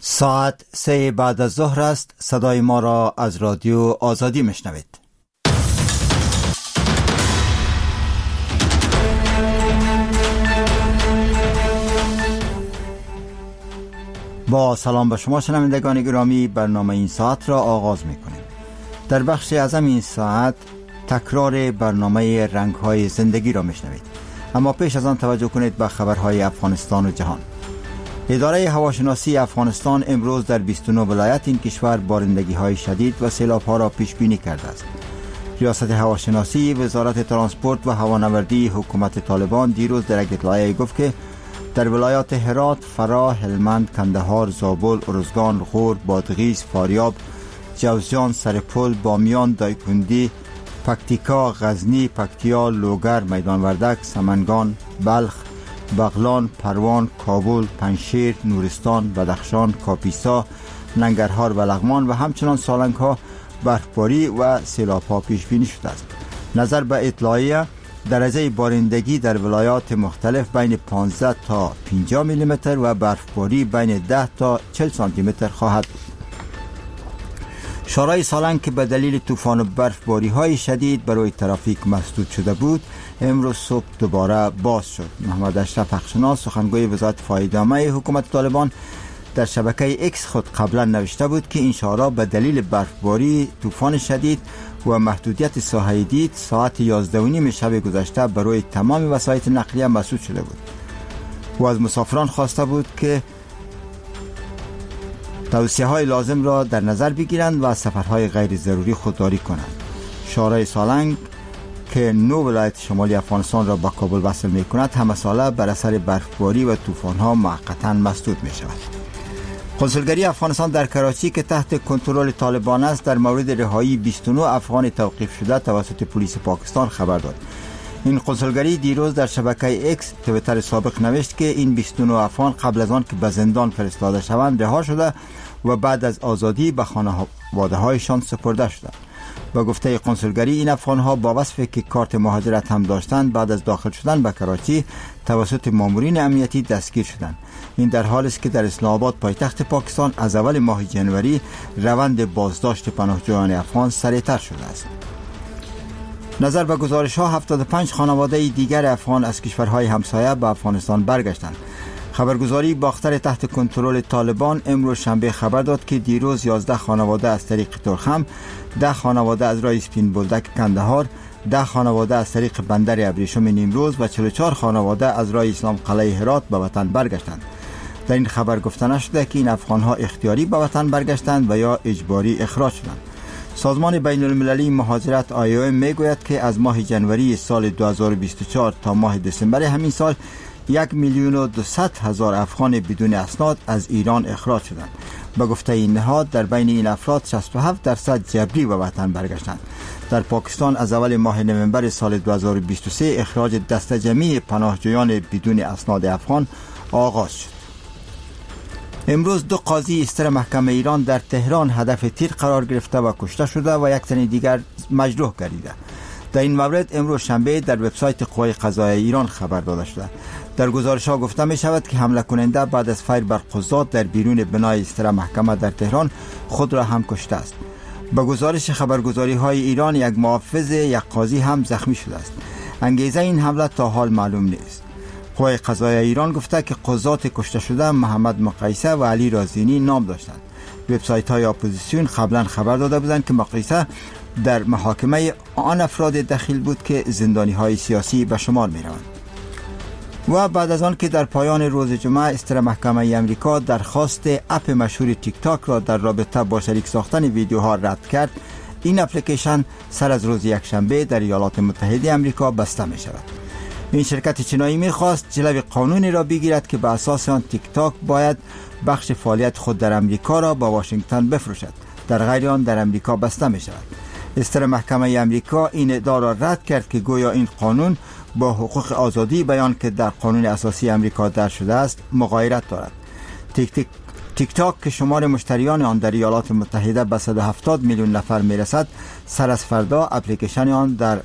ساعت 3 بعد از ظهر است. صدای ما را از رادیو آزادی میشنوید. با سلام به شما شنوندگان گرامی، برنامه این ساعت را آغاز میکنیم. در بخش اعظم این ساعت تکرار برنامه رنگ‌های زندگی را میشنوید، اما پیش از آن توجه کنید به خبرهای افغانستان و جهان. اداره هواشناسی افغانستان امروز در 29 ولایت این کشور بارندگی‌های شدید و سیلاب‌ها را پیش بینی کرده است. ریاست هواشناسی وزارت ترانسپورت و هوانوردی حکومت طالبان دیروز در یک اطلاعیه گفت که در ولایات هرات، فراه، هلمند، کندهار، زابل، ارزگان، غور، بادغیس، فاریاب، جوزجان، سرپل، بامیان، دایکنډي، پکتیکا، غزنی، پکتیا، لوگر، میدان وردک، سمنگان، بلخ، بغلان، پروان، کابل، پنجشیر، نورستان، بدخشان، کاپیسا، ننگرهار و لغمان و همچنان سالنگ ها برفباری و سیلاب ها پیش بینی شده است. نظر به اطلاعیه درجه بارندگی در ولایات مختلف بین 15 تا 50 میلیمتر و برفباری بین 10 تا 40 سانتی متر خواهد بود. شارع سالنگ که به دلیل طوفان و برفباری های شدید برای ترافیک مسدود شده بود، امروز صبح دوباره باز شد. محمد اشرف حقشناس سخنگوی وزارت فایده‌عامه حکومت طالبان در شبکه اکس خود قبلا نوشته بود که این شارع به دلیل برفباری، طوفان شدید و محدودیت ساحه دید ساعت 11:30 شب گذشته برای تمام وسایل نقلیه مسدود شده بود و از مسافران خواسته بود که توصیه‌های لازم را در نظر بگیرند و سفرهای غیر ضروری خودداری کنند. شارع سالنگ که 9 ولایت شمالی افغانستان را با کابل وصل می‌کند، همه ساله بر اثر برفباری و طوفان‌ها موقتاً مسدود می‌شود. کنسولگری افغانستان در کراچی که تحت کنترل طالبان است، در مورد رهایی 29 افغان توقیف شده توسط پلیس پاکستان خبر داد. این کنسولگری دیروز در شبکه اکس توییتر سابق نوشت که این 29 افغان قبل از آن که به زندان فرستاده شوند رها شده و بعد از آزادی به خانواده‌هایشان سپرده شدند. با گفته کنسولگری این افغان‌ها با وصفی که کارت مهاجرت هم داشتند بعد از داخل شدن به کراچی توسط مامورین امنیتی دستگیر شدند. این در حالی است که در اسلام آباد پایتخت پاکستان از اول ماه جنوری روند بازداشت پناهجویان افغان سریعتر شده است. نظر به گزارش‌ها 75 خانواده دیگر افغان از کشورهای همسایه به افغانستان برگشتند. خبرگزاری باختر تحت کنترل طالبان امروز شنبه خبر داد که دیروز 11 خانواده از طریق ترخم، 10 خانواده از راه سپین بولدک کندهار، 10 خانواده از طریق بندر ابریشم نیمروز و 44 خانواده از راه اسلام قلعه هرات به وطن برگشتند. در این خبر گفته نشده که این افغان‌ها اختیاری به وطن برگشتند و یا اجباری اخراج شدند. سازمان بین المللی مهاجرت IOM میگوید که از ماه جنوری سال 2024 تا ماه دسامبر همین سال 1,200,000 افغان بدون اسناد از ایران اخراج شدند. به گفته این نهاد در بین این افراد 67% جبری به وطن برگشتند. در پاکستان از اول ماه نوامبر سال 2023 اخراج دسته جمعی پناهجویان بدون اسناد افغان آغاز شد. امروز 2 قاضی استر محکمه ایران در تهران هدف تیر قرار گرفته و کشته شده و یک تن دیگر مجروح گردیده. در این مورد امروز شنبه در وبسایت قوای قضاییه ایران خبر داده شده. در گزارش‌ها گفته می شود که حمله کننده بعد از فیر بر قضات در بیرون بنای استر محکمه در تهران خود را هم کشته است. با گزارش خبرگزاری‌های ایران یک محافظ یک قاضی هم زخمی شده است. انگیزه این حمله تا حال معلوم نیست. قوای قضاییه ایران گفته که قضات کشته شده محمد مقایسه و علی رازینی نام داشتند. وبسایت‌های اپوزیسیون قبلا خبر داده بودند که مقایسه در محاکمه آن افراد دخیل بود که زندانی‌های سیاسی به شمار می‌روند. و بعد از آن که در پایان روز جمعه استر محکمه امریکا درخواست اپ مشهور تیک تاک را در رابطه با شریک ساختن ویدیوها رد کرد، این اپلیکیشن سر از روز یکشنبه در ایالات متحده آمریکا بسته می شود. این شرکت چینایی می خواست جلوی قانونی را بگیرد که به اساس آن تیک تاک باید بخش فعالیت خود در امریکا را با واشنگتن بفروشد، در غیر آن در امریکا بسته می شود. استر محکمه امریکا این ادعا را رد کرد که گویا این قانون با حقوق آزادی بیان که در قانون اساسی امریکا درج شده است مغایرت دارد. تیک تاک که شمار مشتریان آن در ایالات متحده به 170 میلیون نفر میرسد، سر از فردا اپلیکیشن آن از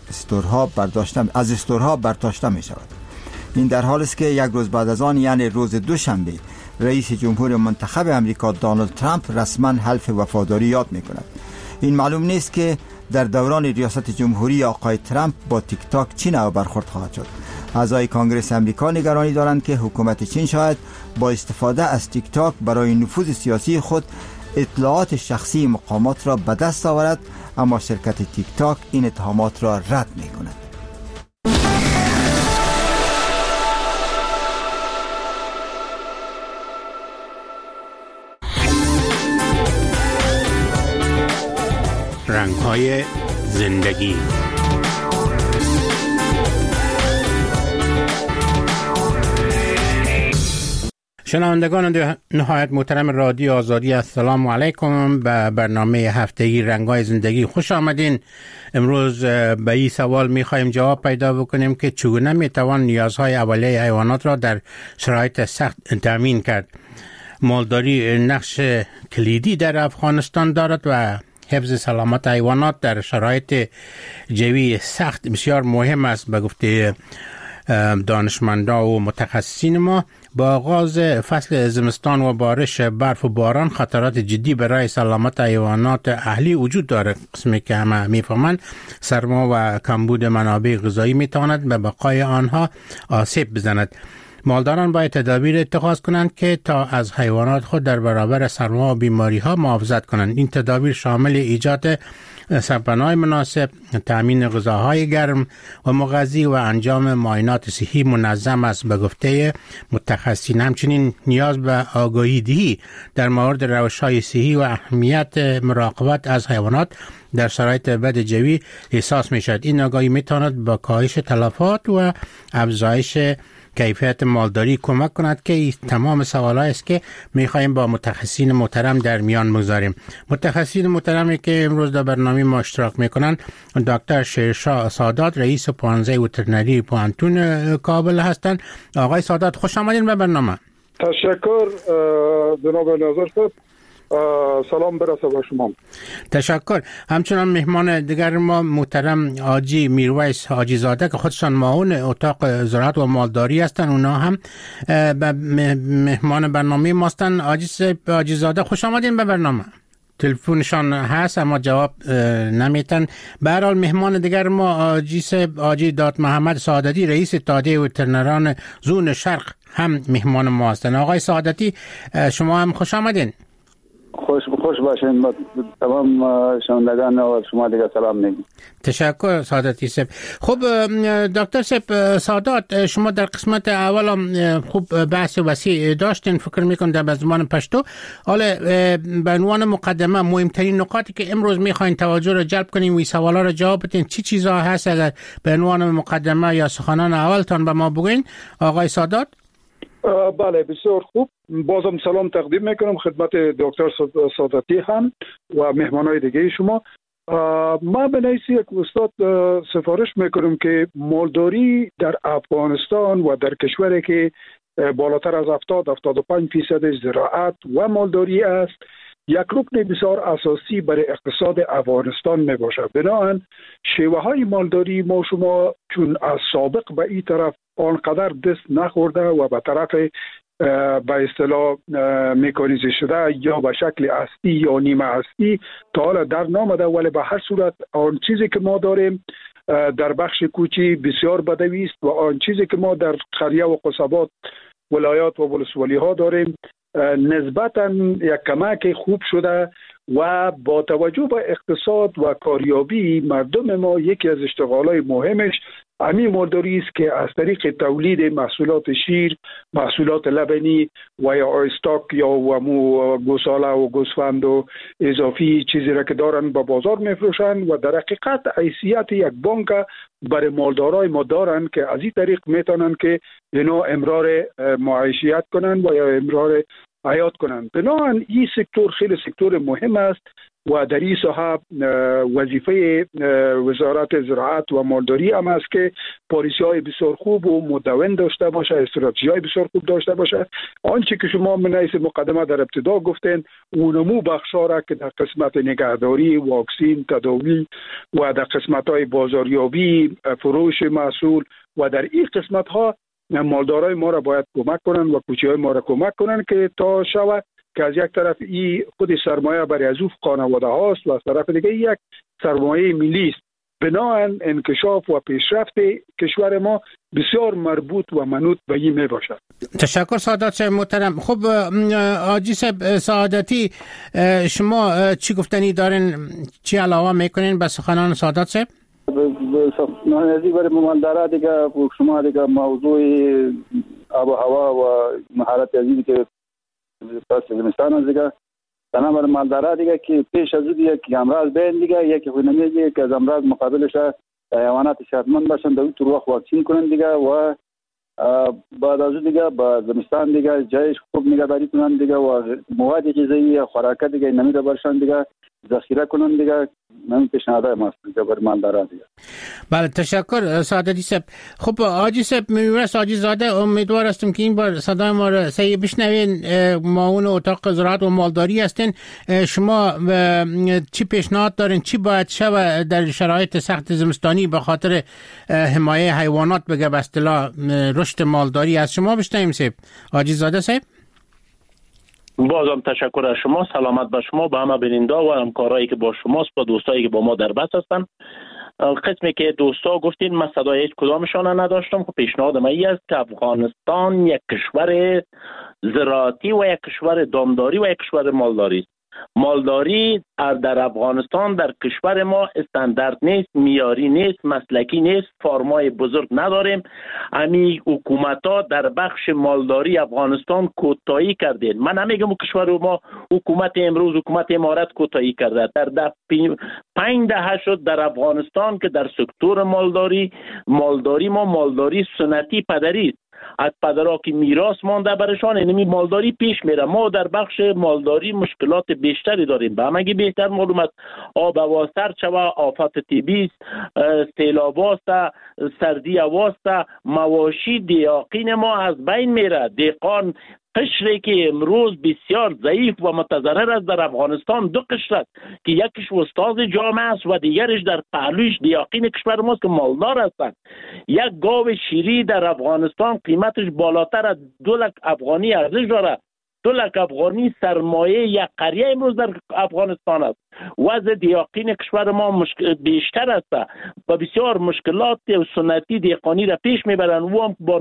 استورها برداشته می شود. این در حالی است که یک روز بعد از آن، یعنی روز دوشنبه، رئیس جمهور منتخب امریکا دونالد ترامپ رسما حلف وفاداری یاد می‌کند. این معلوم نیست که در دوران ریاست جمهوری آقای ترامپ با تیک تاک چه نوع برخورد خواهد شد. اعضای کانگرس امریکا نگرانی دارند که حکومت چین شاید با استفاده از تیک تاک برای نفوذ سیاسی خود اطلاعات شخصی مقامات را به دست آورد، اما شرکت تیک تاک این اتهامات را رد می‌کند. رنگ‌های زندگی. شنوندگان نهایت محترم رادیو آزادی، السلام علیکم. به برنامه هفتگی رنگ‌های زندگی خوش آمدین. امروز به این سوال می‌خوایم جواب پیدا بکنیم که چگونه می‌توان نیازهای اولیه حیوانات را در شرایط سخت تامین کرد. مالداری نقش کلیدی در افغانستان دارد و حفظ سلامت حیوانات در شرایط جوی سخت بسیار مهم است. به گفته دانشمندان و متخصصین ما، با آغاز فصل زمستان و بارش برف و باران خطرات جدی برای سلامت حیوانات اهلی وجود دارد. قسمی که همه میفهمند سرما و کمبود منابع غذایی میتواند به بقای آنها آسیب بزند. مالداران باید تدابیر اتخاذ کنند که تا از حیوانات خود در برابر سرما و بیماری ها محافظت کنند. این تدابیر شامل ایجاد سرپناه مناسب، تامین غذاهای گرم و مغذی و انجام معاینات صحی منظم است. به گفته متخصصین همچنین نیاز به آگاهی دهی در مورد روش‌های صحی و اهمیت مراقبت از حیوانات در شرایط بد جوی احساس می شود. این آگاهی می تواند با کاهش تلفات و افزایش کیفیت مالداری کمک کند که تمام سوالایی است که می‌خوایم با متخصصین محترم در میان بگذاریم. متخصصین محترمی که امروز در برنامه ما اشتراک می‌کنند دکتر شیرشاه سادات، رئیس پانزه وترنری پوهنتون کابل هستند. آقای سادات خوش آمدین به برنامه. تشکر جناب ناظر. سلام برسه به شما. تشکر. همچنان مهمان دیگر ما محترم حاجی میرویس حاجی زاده که خودشان معاون اتاق زراعت و مالداری هستند. اونا هم مهمان برنامه ما هستند. حاجی زاده خوش آمدین به برنامه. تلفنشان هست اما جواب نمیتن. به هر حال مهمان دیگر ما حاجی داد محمد سعادتی، رئیس اتحادیه وترنران زون شرق هم مهمان ما هستند. آقای سعادتی شما هم خوش آمدین. خوش باشین. تمام شنوندگان و شما دیگه سلام میگم. تشکر سعادتی صاحب. خب دکتر صاحب سعادت، شما در قسمت اول خوب بحث وسیع داشتین، فکر میکنم در زبان پشتو. حالا به عنوان مقدمه مهمترین نکاتی که امروز میخواین توجه را جلب کنیم و سوالا را جواب بدین چی چیزا هست؟ اگر به عنوان مقدمه یا سخنان اولتان به ما بگوین آقای سعادت. بله بسیار خوب. بازم سلام تقدیم میکنم خدمت دکتر ساداتی هم و مهمانای دیگه شما. ما به نوعی یک استاد سفارش میکنم که مالداری در افغانستان و در کشوری که بالاتر از 70-75% زراعت و مالداری است یک رکن بسیار اساسی برای اقتصاد افغانستان می باشد. بنابراین شیوه های مالداری ما شما چون از سابق به این طرف آنقدر دست نخورده و به طرف به اصطلاح مکانیزه شده یا به شکل اصلی یا نیمه اصلی تا حالا در نامده، ولی به هر صورت آن چیزی که ما داریم در بخش کوچی بسیار بدوی است و آن چیزی که ما در قریه و قصبات ولایات و ولسوالی ها داریم نسبتاً یک کمک خوب شده و با توجه به اقتصاد و کاریابی مردم ما یکی از اشتغالات مهمش همین مالداری است که از طریق تولید محصولات شیر، محصولات لبنی و یا آیستاک یا گوساله و گوسفند و اضافی چیزی را که دارن به بازار میفروشن و در حقیقت حیثیت یک بانک برای مالدارای ما دارن که از این طریق میتونن که اینا امرار معیشیت کنن و یا امرار حیات کنن. بنابراین این سکتور خیلی سکتور مهم است و در این ساحه وظیفه وزارت زراعت و مالداری هم است که پالیسی‌های بسیار خوب و مدون داشته باشه، استراتژی‌های بسیار خوب داشته باشه. آنچه که شما من حیث مقدمه در ابتدا گفتین اونمو بخشا را که در قسمت نگهداری، واکسین، تداوی و در قسمت‌های بازاریابی، فروش محصول و در این قسمت‌ها مالدارای ما را باید کمک کنن و کوچه‌های ما را کمک کنن که تا شود که از یک طرف این خود سرمایه برای از اون خانواده هاست و از طرف دیگه یک سرمایه ملی است. بنابراین انکشاف و پیشرفت کشور ما بسیار مربوط و منوط به این می باشد. تشکر سعادت محترم. خب حاجی سعادتی، شما چی گفتنی دارین، چی علاوه میکنین به سخنان سعادت صاحب؟ سخنان ازی برای مالدارا دیگه شما دیگه موضوع آب و هوا و مهارت ازی که پس زمستان دیگه تنها برای مالدارا دیگه که پیش از دیگه که امراض بین دیگه یکی خونمی دیگه که از امراض مقابلش حیوانات صحتمند باشن در طور وقت واکسین کنن دیگه و بعد از دیگه با زمستان دیگه جایش خوب نگهداری کنن دیگه و مواد غذایی خوراک دیگه نمیده برشن دیگه ذخیره کنن دیگه. من پیشنهادای ماست دیگه برای مالدارا دیگه. بله تشکر سعادتی صاحب. خب حاجی صاحب میرس حاجی زاده، امیدوار هستم که این بار صدای ما را صحیح بشنوین. معاون اتاق زراعت و مالداری هستین. شما چی پیشنهاد دارین، چی باید شود در شرایط سخت زمستانی به خاطر حمایه حیوانات بگه به اصطلاح رشد مالداری از شما بشنویم صاحب؟ حاجی زاده صاحب. بازم تشکر از شما، سلامت به شما، به همه بیننده و همکارایی که با شماست، با دوستایی که با ما در بحث هستن. قسمی که دوستا گفتین من صدای هیچ کدامشان نداشتم. خب پیشنهاد من این است که افغانستان یک کشور زراعتی و یک کشور دامداری و یک کشور مالداری است. مالداری در افغانستان در کشور ما استاندارد نیست، معیاری نیست، مسلکی نیست، فارمای بزرگ نداریم. امی حکومت‌ها در بخش مالداری افغانستان کوتاهی کردن. من نمیگم کشور ما حکومت امروز حکومت امارات کوتاهی کرده. در 5 دهه شد در افغانستان که در سکتور مالداری ما مالداری سنتی پدری است. از پدرها که میراث مانده برشان، اینمی مالداری پیش میره. ما در بخش مالداری مشکلات بیشتری داریم. به همگی بهتر معلوم است آب هوا سرد شوه، آفات طبیعی، سیلاب است، سردی هوا است، مواشی دیاقین ما از بین میره. دیقان قشری که امروز بسیار ضعیف و متضرر است در افغانستان دو قشر است که یکیش استاد جامعه است و دیگرش در پهلویش دیاقین کشور ماست که مالدار هستند. یک گاو شیری در افغانستان قیمتش بالاتر از 2 لک افغانی ارزش دارد. 2 لک افغانی سرمایه یک قریه امروز در افغانستان است. وضع دیاقین کشور ما بیشتر است و بسیار مشکلات سنتی دیقانی را پیش میبرند. و هم با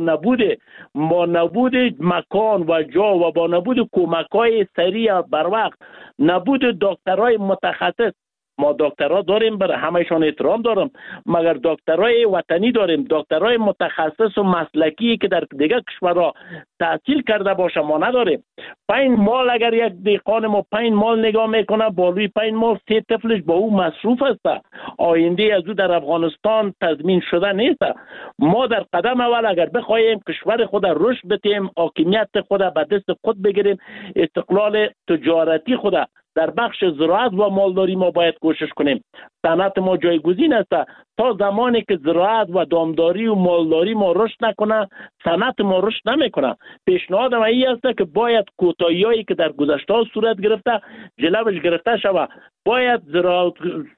نبود مکان و جا و با نبود کمک‌های سریع بر وقت، نبود دکترای متخصص. ما دکترها داریم، برای همهشان احترام دارم، مگر دکترای وطنی داریم، دکترای متخصص و مسلکی که در دیگر کشورها تحصیل کرده باشه ما نداریم. 5 مال اگر یک دیقان ما 5 مال نگاه میکنه، بالوی 5 مال 3 طفلش با او مصروف است. آینده از او در افغانستان تضمین شده نیست. ما در قدم اول اگر بخوایم کشور خود رشد بدیم، حاکمیت خود به دست خود بگیریم، استقلال تجارتی خود در بخش زراعت و مالداری ما باید کوشش کنیم. صنعت ما جایگزین است. تا زمانی که زراعت و دامداری و مالداری ما رشد نکنه، صنعت ما رشد نمیکنه. پیشنهاد من این است که باید کوتاهی‌هایی که در گذشته صورت گرفته جلوش گرفته شود. باید زراعت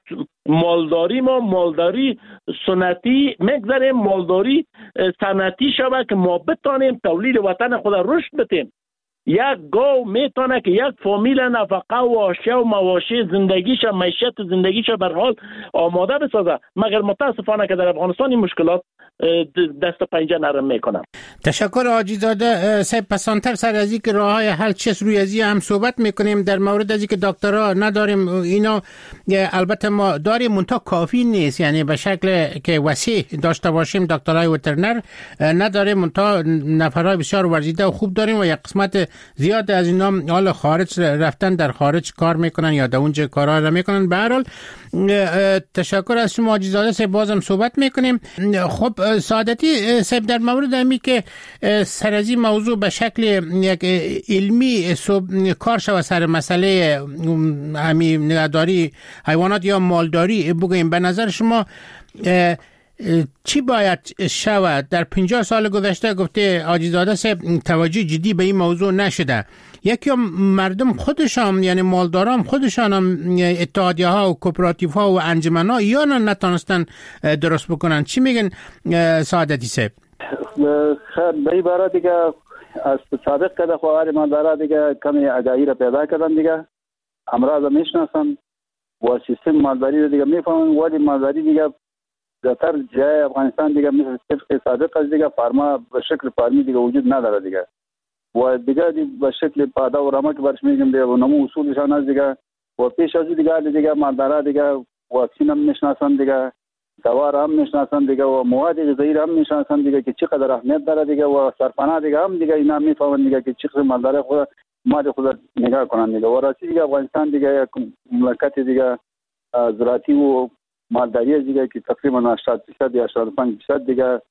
مالداری سنتی مگذاریم، مالداری صنعتی شود که ما بتانیم تولید وطن خود رشد بدیم. یک گاو میتونه که یک فامیل نفقه و آشیه و مواشی زندگیش، معیشت زندگیش بر حال آماده بسازه. مگر متاسفانه که در افغانستان این مشکلات دست پنجه نرم میکنم. تشکر حاجی زاده صاحب. پسانتر سر از این که راه های حل چیست روی ازی هم صحبت میکنیم. در مورد از این که دکترها نداریم، اینا البته ما داریم منتها کافی نیست، یعنی به شکل که وسیع داشته باشیم دکترای وترنر نداریم، منتها نفرای بسیار ورزیده و خوب داریم و یک قسمت زیاد از اینا حال خارج رفتن، در خارج کار میکنن یا در اونجا کارا را میکنن. به هر حال تشکر از شما حاجی زاده صاحب، بازم صحبت میکنیم. خب سعادتی صاحب، در مورد همی که سر از این موضوع به شکل یک علمی کار شود سر مسئله همی نگهداری حیوانات یا مالداری بگوییم، به نظر شما چی باید شود؟ در 50 سال گذشته گفته حاجی زاده صاحب توجه جدی به این موضوع نشده. یکی مردم خودشان، یعنی مالداران خودشان هم اتحادیه ها و کوپراتیو ها و انجمن ها یا نتانستن درست بکنن. چی میگن سعادتی صاحب؟ خیر به این باره دیگه از سابق کده خواهر مالدارا دیگه کمی آگاهی را پیدا کردن دیگه امراض میشناسن و سیستم مالداری دیگه میفهمن ولی مالداری دیگه در جای افغانستان دیگه مثل طبق سابق از دیگه فارما به شکل فارمی دیگه وجود نداره دیگه و دیگه به شکل پادا و رمک برش میگم دیگه و نمو اصولشان از دیگه و پیش از دیگه مالدارا دیگه واکسین هم میشناسن دیگه دوا را هم میشناسن دیگه و مواد غذایی را هم میشناسن دیگه که چقدر اهمیت داره دیگه و سرپناه دیگه هم دیگه اینا میفهمن دیگه که چقدر مالدار خود مال خود نگاه کنن دیگه و راستی دیگه افغانستان دیگه یک مملکت دیگه زراعتی و مالداری دیگه که تقریبا 80% یا 85% دیگه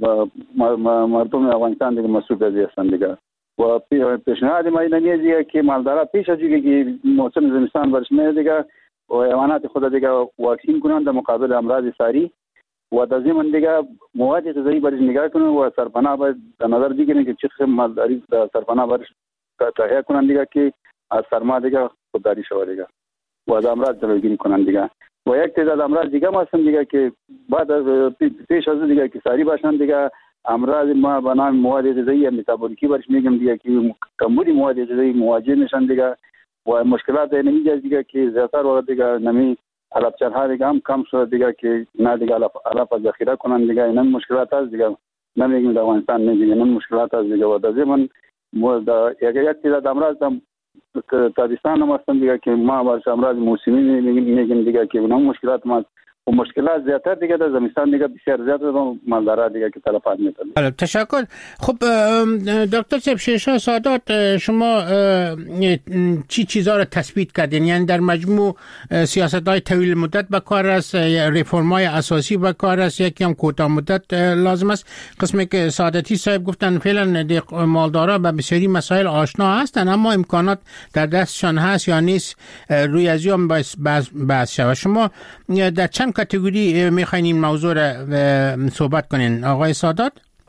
مردم افغانستان دیگه مسئول از هستند دیگه و پیشنهاد ما اینه دیگه که مالدارا پیش از دیگه که موسم زمستان برش میاد دیگه و حیوانات خود دیگه واکسین کنن در مقابل امراض ساری و در ضمن دیگه مواد غذایی برش نگاه کنن و سرپناه باید در نظر بگیرن که چه مالداری سرپناه برش تهیه کنن دیگه که از سرما دیگه خودداری شود دیگه و از امراض جلوگیری کنن دیگه و یک تعداد امراض دیگه ما هستن دیگه که بعد از پیش از دیگه که ساری باشن دیگه امراض ما به نام مواد غذایی متابولیکی برش میگم دیگه که کمبود مواد غذایی مواجه میشن دیگه و مشکلات نمیجاز دیگه که زیادتر وقت دیگه نمی علفچرها دیگه هم کم شده دیگه که نه دیگه علف ذخیره کنن دیگه این مشکلات هست دیگه نمیگیم در افغانستان میگیم این مشکلات هست دیگه و در ضمن یک تعداد امراض تابستان هم هستن دیگه که ما برش امراض موسمی میگیم دیگه که اونم مشکلات ما و مشکلات زیادتر دیگه در زمستان دیگه بسیار زیاد مالدارا دیگه که تلفات میتونه. تشکر. خب دکتر صاحب شیرشاه سادات شما چی چیزا رو تثبیت کردین؟ یعنی در مجموع سیاست‌های طویل مدت به کار است، رفرم‌های اساسی به کار است، یکی هم کوتاه مدت لازم است. قسمی که ساداتی صاحب گفتن فعلا مالدارا به بسیاری مسائل آشنا هستن اما امکانات در دستشان هست یا نیست روی از هم بحث شود. شما در چند کاتگوری میخواین این موضوع را صحبت کنین آقای سادات؟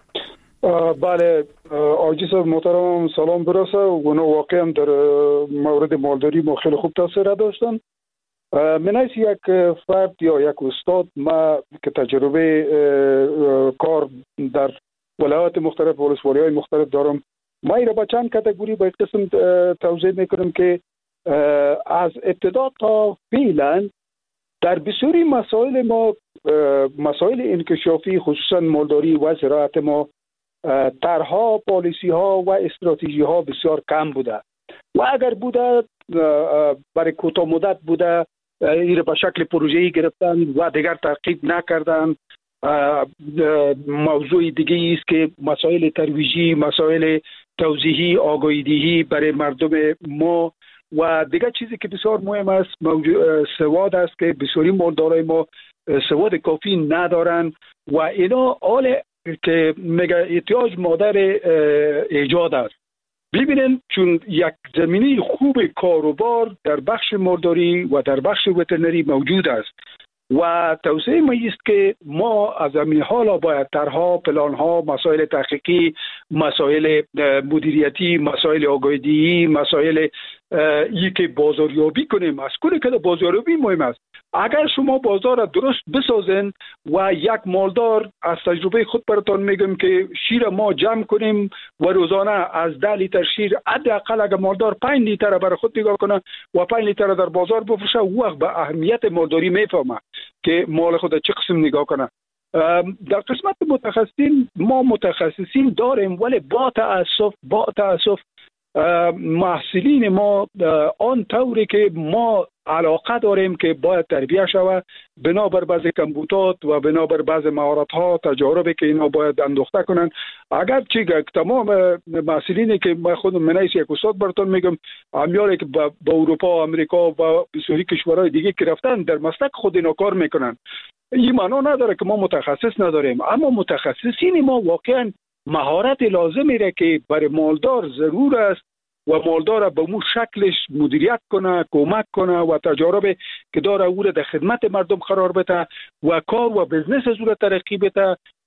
بله آقای صاحب محترم سلام برسه و اونا واقعا در مورد مالداری ما خیلی خوب تاثیر داشتن. من از یک فرد یا یک استاد ما که تجربه کار در ولایات مختلف ولسوالی‌های مختلف دارم ما ایرا با چند کاتگوری با قسم توضیح میکنم که از ابتدا تا فعلا در بسیاری مسائل ما مسائل انکشافی خصوصا مالداری و زراعت ما طرح‌ها، پالیسی‌ها و استراتژی‌ها بسیار کم بوده و اگر بوده برای کوتاه مدت بوده این به شکل پروژه‌ای گرفتن و دیگر تعقیب نکردن. موضوع دیگه است که مسائل ترویجی، مسائل توضیحی، آگاهی‌دهی برای مردم ما و دیگه چیزی که بسیار مهم است سواد است که بسیاری مالدارای ما سواد کافی ندارن و اینا حال که میگه احتیاج مادر ایجاد است. ببینن چون یک زمینه خوب کاروبار در بخش مالداری و در بخش وترنری موجود است و توصیه ما است که ما از همین حالا باید طرح‌ها، پلان‌ها، مسائل تحقیقی، مسائل مدیریتی، مسائل آگاهی‌دهی، مسائل که بازاریابی کنیم. از کلی که بازاریابی مهم است. اگر شما بازار را درست بسازن و یک مالدار از تجربه خود براتون میگم که شیر ما جمع کنیم و روزانه از 10 لیتر شیر حداقل اگر مالدار 5 لیتر برای خود نگاه کنه و 5 لیتر در بازار بفروشه وقت به اهمیت مالداری میفهمه که مال خود چه قسم نگاه کنه. در قسمت متخصصین ما متخصصین داریم ولی با تأسف محصولین ما آن طوری که ما علاقه داریم که باید تربیه شود بنابر بعض کمبودات و بنابر بعض مهارت‌ها تجاربی که اینا باید اندوخته کنن. اگر چی تمام محصولینی که ما خودم منیس یک استاد براتون میگم امیاری که با اروپا و امریکا و بسیاری کشورهای دیگه که رفتن در مسلک خود اینا کار میکنن. این معنا نداره که ما متخصص نداریم اما متخصصین ما واقعا مهارت لازمی را که برای مالدار ضرور است و مالدار به مو شکلش مدیریت کنه، کمک کنه و تجارب که داره او را در خدمت مردم قرار بده و کار و بزنس از او را ترقی بده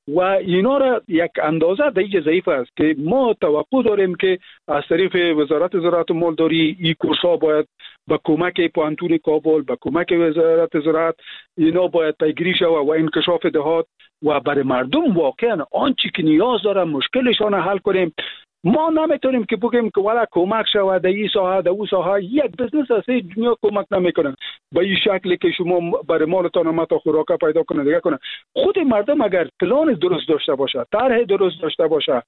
و اینا را یک اندازه دیگه ضعیف است که ما توقع داریم که از طریق وزارت زراعت و مالداری این کورس‌ها باید با کمک پوهنتون کابل، با کمک وزارت زراعت اینا باید پیگیری شود و انکشاف دهات و برای مردم واقعا آنچه که نیاز داره مشکلشان حل کنیم. ما نمیتونیم که بگیم که والا کمک شود در این ساحه در اون ساحه. یک بزنس است دنیا کمک نمیکنن به این شکلی که شما برای مالتان متا خوراک پیدا کنه دیگه کنه. خود مردم اگر پلان درست داشته باشه، طرح درست داشته باشه،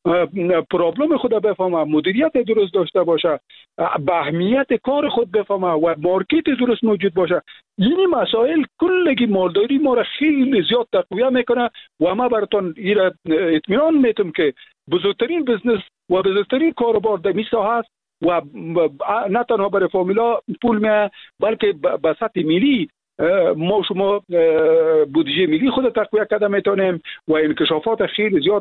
پرابلم خود بفهمه، مدیریت درست داشته باشه، به اهمیت کار خود بفهمه و مارکت درست موجود باشه، این مسائل کلگی مالداری ما را خیلی زیاد تقویت میکنه و ما براتون این اطمینان میتونم که بزرگترین بزنس و بزرگترین کاروبار در این ساحه است و نه تنها برای فامیلا پول میه بلکه به سطح ملی ما شما بودجه ملی خود تقویت کرده میتونیم و انکشافات خیلی زیاد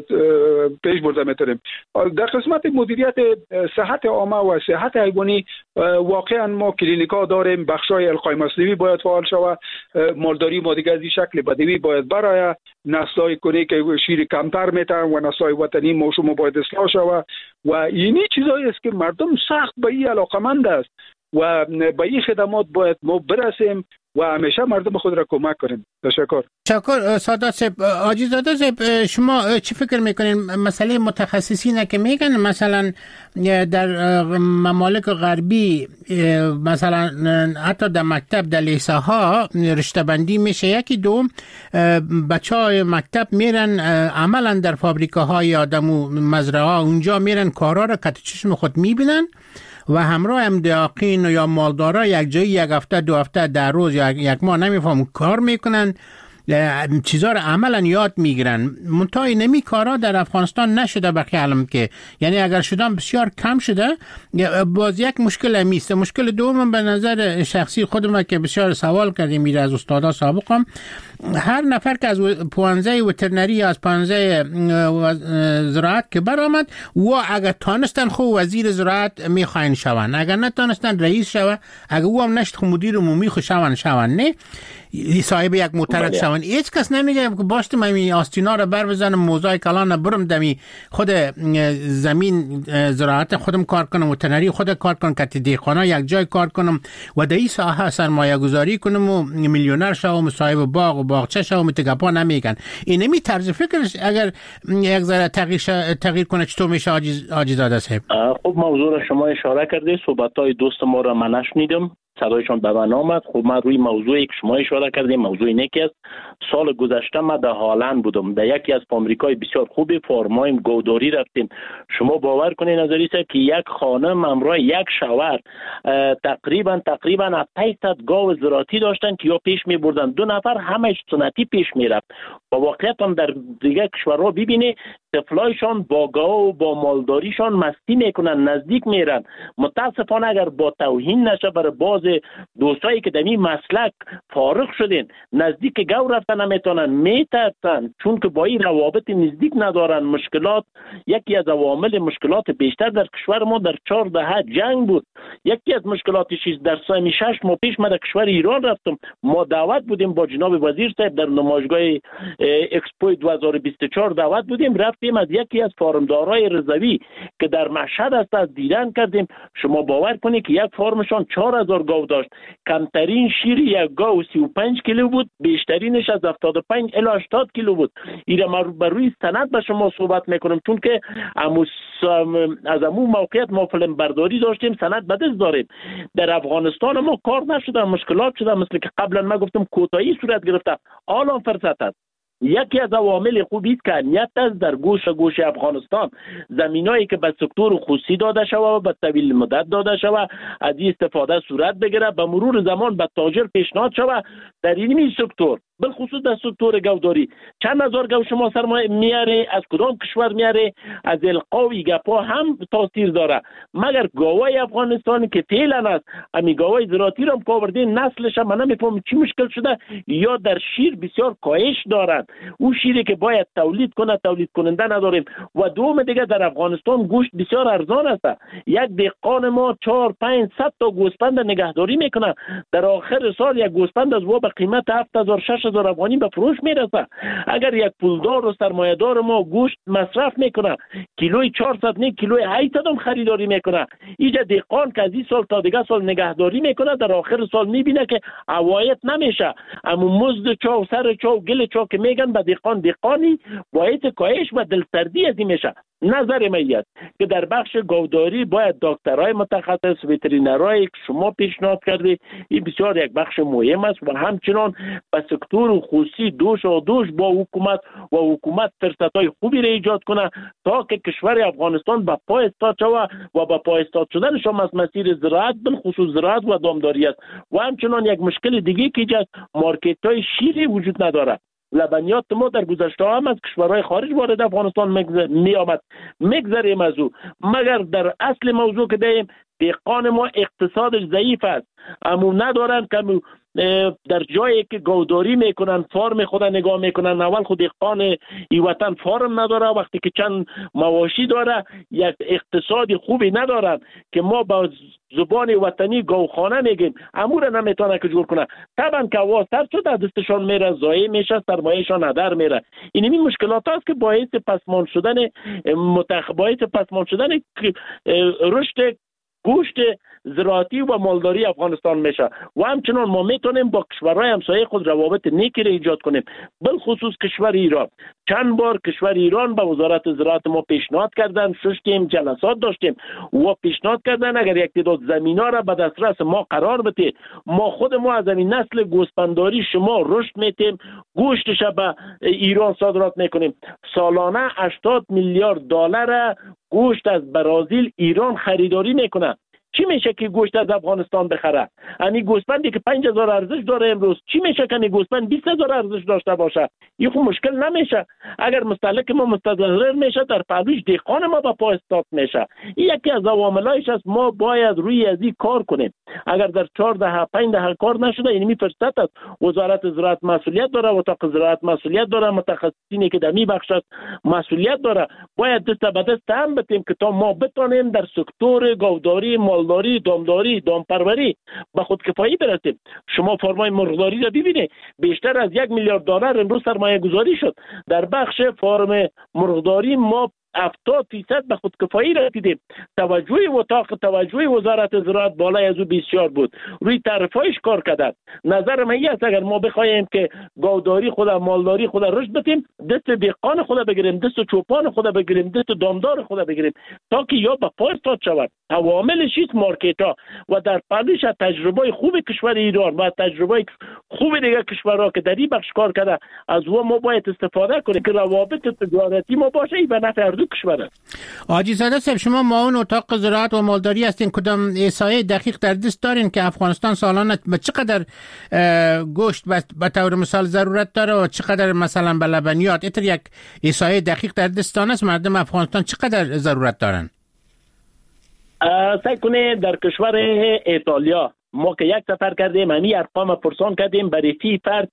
پیش برده میتونیم. در قسمت مدیریت صحت عامه و صحت حیوانی واقعا ما کلینیکا داریم، بخشای القای مصنوعی باید فعال شود، مالداری ما دیگه از این شکل بدوی باید برای نسل‌های کنی که شیر کمتر میتن و نسل‌های وطنی ما شما باید اصلاح شود و اینی چیزایی است که مردم سخت به این علاقمند است و به این خدمات باید ما برسیم و همیشه مردم خود را کمک کنیم. تشکر. سادات صاحب. حاجی زاده صاحب، شما چی فکر میکنین مسئله متخصصینه که میگن مثلا در ممالک غربی مثلا حتی در مکتب در لیسه ها رشته بندی میشه، یکی دوم بچه های مکتب میرن عملا در فابریکاهای آدمو مزرعه ها اونجا میرن کارا را کت چشم خود میبینن و همراه هم دیاقین یا مالدارا یک جایی یک هفته دو هفته در روز یا یک ماه نمیفهم کار میکنن، چیزا رو عملا یاد میگیرن. منتهای نمی کارا در افغانستان نشده به خیالم که، یعنی اگر شدن بسیار کم شده. باز یک مشکل میسته. مشکل دوم به نظر شخصی خودم که بسیار سوال کردیم میره از استادا سابقم، هر نفر که از پوانزه وترنری یا از پوانزه زراعت که برآمد و اگر تانستن خو وزیر زراعت میخواین شون، اگر نتانستن رئیس شوه، اگر او هم نشد خو مدیر عمومی خو شون نه صاحب یک موترک شون. هیچ کس نمیگه که باشتم این آستینا رو بر بزنم موزای کلان برم دمی خود زمین زراعت خودم کار کنم، وترنری خود کار کنم، کت دیخانه یک جای کار کنم و در این ساحه سرمایه گذاری کنم و میلیونر شوم، صاحب باغ و باغچه شوم. متگپا نمیگن. این نمی طرز فکرش اگر یک ذره تغییر کنه چطور میشه؟ حاجی زاده صاحب. خب موضوع را شما اشاره کردید، صحبت‌های دوست ما را من نشنیدم، صدایشان به من آمد. خب من روی موضوعی که شما اشاره کردیم، موضوع اینه که سال گذشته من در هالند بودم، در یکی از فابریکای بسیار خوبی فارمایم گوداری رفتیم. شما باور کنید نظری است که یک خانم همراه یک شوهر تقریبا 800 گاو زراعتی داشتن که یا پیش می بردن، دو نفر همش سنتی پیش می رفت. و واقعیت هم در دیگه کشورها ببینی طفلایشان با گاو و با مالداریشان مستی میکنن، نزدیک میرن. متاسفانه اگر با توهین نشه برای باز دوستایی که در این مسلک فارغ شدین، نزدیک گاو رفتن نمیتونن، میترسن چون که با این روابط نزدیک ندارن. مشکلات، یکی از عوامل مشکلات بیشتر در کشور ما در 4 دهه جنگ بود. یکی از مشکلاتش در سال 6 ماه پیش من در کشور ایران رفتم، ما دعوت بودیم با جناب وزیر صاحب در نمایشگاه اکسپو 2024 دعوت بودیم، رفتیم از یکی از فارمدارای رضوی که در مشهد است از دیدن کردیم. شما باور کنید که یک فارمشان 4000 گاو داشت، کمترین شیر یک گاو 35 کیلو بود، بیشترینش از 75 الی 80 کیلو بود. اینا ما بر روی سند به شما صحبت میکنم چون که از همون موقعیت ما فیلم برداری داشتیم، سند به دست داریم. در افغانستان ما کار نشده، مشکلات شده، مثل که قبلا ما گفتم کوتاهی صورت گرفته، الان فرصت است. یکی از عوامل خوبی است که امنیت است در گوشه افغانستان. زمینایی که به سکتور خصوصی داده شده و به طویل مدت داده شده از این استفاده صورت بگیره، به مرور زمان به تاجر پیشنهاد شده در این سکتور، بالخصوص در سکتور گاوداری. چند هزار گاو شما سرمایه میاره، از کدام کشور میاره، از القاوی گپا هم تاثیر داره. مگر گاوای افغانستانی که فعلا است، امی گاوای زراعتی رو هم کاوردین، نسلش هم نمیفهم چی مشکل شده، یا در شیر بسیار کاهش دارن. اون شیری که باید تولید کنه تولید کننده نداریم. و دوم دیگه در افغانستان گوشت بسیار ارزان است. یک دهقان ما 400-500 تا گوسفند نگهداری میکنه، در آخر سال یک گوسفند از او به قیمت 7000-6000 5000 افغانی به فروش میرسه. اگر یک پولدار و سرمایه‌دار ما گوشت مصرف میکنه کیلوی 400 نه کیلوی 800 هم خریداری میکنه، اینجا دهقان که از این سال تا دیگه سال نگهداری میکنه در آخر سال میبینه که عواید نمیشه. اما مزد چا و سر چا و گل چا که میگن به دهقانی باعث کاهش و دلسردی از این میشه. نظر من است که در بخش گاوداری باید دکترای متخصص، وترینرای که شما پیشنهاد کردید، این بسیار یک بخش مهم است و همچنان به سکتور خصوصی دوش با حکومت و حکومت فرصت‌های خوبی را ایجاد کنه تا که کشور افغانستان به پای استاد شود و به پای استاد شدنش هم از مسیر زراعت بالخصوص زراعت و دامداری است. و همچنان یک مشکل دیگه که اینجا مارکت‌های شیری وجود نداره. لبنیات ما در گذشته هم از کشورهای خارج وارد افغانستان می آمد. میگذریم از او، مگر در اصل موضوع که دهیم دهقان ما اقتصادش ضعیف است، اما ندارن که در جایی که گاوداری میکنن فارم خود نگاه میکنن. اول خود دهقان این وطن فارم نداره، وقتی که چند مواشی داره یک اقتصادی خوبی ندارن که ما با زبان وطنی گاوخانه میگیم، امور نمیتونه که جور کنه. طبعا که هوا سرد شده دستشان میره، ضایع میشه، سرمایهشان هدر میره. این مشکلات است که باعث پسمان شدن رشد گوشت زراعتی و مالداری افغانستان میشه. و همچنان ما میتونیم با کشورهای همسایه خود روابط نیکی را ایجاد کنیم، بالخصوص کشور ایران. چند بار کشور ایران به وزارت زراعت ما پیشنهاد کردن، ششتیم جلسات داشتیم و پیشنهاد کردن اگر یک تعداد زمینا را به دسترس ما قرار بده، ما خود از این نسل گوسفنداری شما رشد میتیم، گوشتش به ایران صادرات میکنیم. سالانه 80 میلیارد دلار گوشت از برزیل ایران خریداری میکنه. چی میشه که گوشت از افغانستان بخره؟ یعنی گوسفندی که 5000 ارزش داره امروز، چی میشه که این گوسفند 20000 ارزش داشته باشه؟ این خب مشکل نمیشه. اگر مستهلک ما مستضرر میشه، در پهلوش دهقان ما با پای استاد میشه. این یکی از عواملایش است. ما باید روی از این کار کنیم. اگر در 4-5 کار نشده، این فرصت است. وزارت زراعت مسئولیت داره، اتاق زراعت مسئولیت داره، متخصصینی که در می بخش است مسئولیت داره. باید دست به دست هم بتیم که تا ما بتونیم در سکتور گاوداری، مالداری، دامداری، دامپروری به خودکفایی برسیم. شما فرمای مرغداری را ببینید، بیشتر از 1 میلیارد دلار امروز سرمایه گذاری شد در بخش فرم مرغداری. ما 70% به خودکفایی رسیدیم. توجه وزارت زراعت بالای از او بسیار بود، روی تعرفه‌اش کار کرد. نظر من است اگر ما بخوایم که گاوداری خود، مالداری خود رشد بدیم، دست دهقان خود بگیریم، دست چوپان خود بگیریم، دست دامدار خود بگیریم، تا که یا به پای استاد شود. عواملش است مارکت ها و در پلوش تجربه خوب کشور ایران و تجربه خوب دیگه کشورها که در این بخش کار کرده، از او ما باید استفاده کنیم که روابط تجارتی ما باشه به نفع دو کشور. حاجی زاده صاحب، شما معاون اتاق زراعت و مالداری هستین، کدام احصایه دقیق در دست دارین که افغانستان سالانه به چقدر گوشت به طور مثال ضرورت داره و چقدر مثلا به لبنیات؟ اینطور یک احصایه دقیق در دستان است مردم افغانستان چقدر ضرورت دارن؟ سعی کنه در کشور ایتالیا ما که یک سفر کردیم، همین ارقام پرسان کردیم، برای فی فرد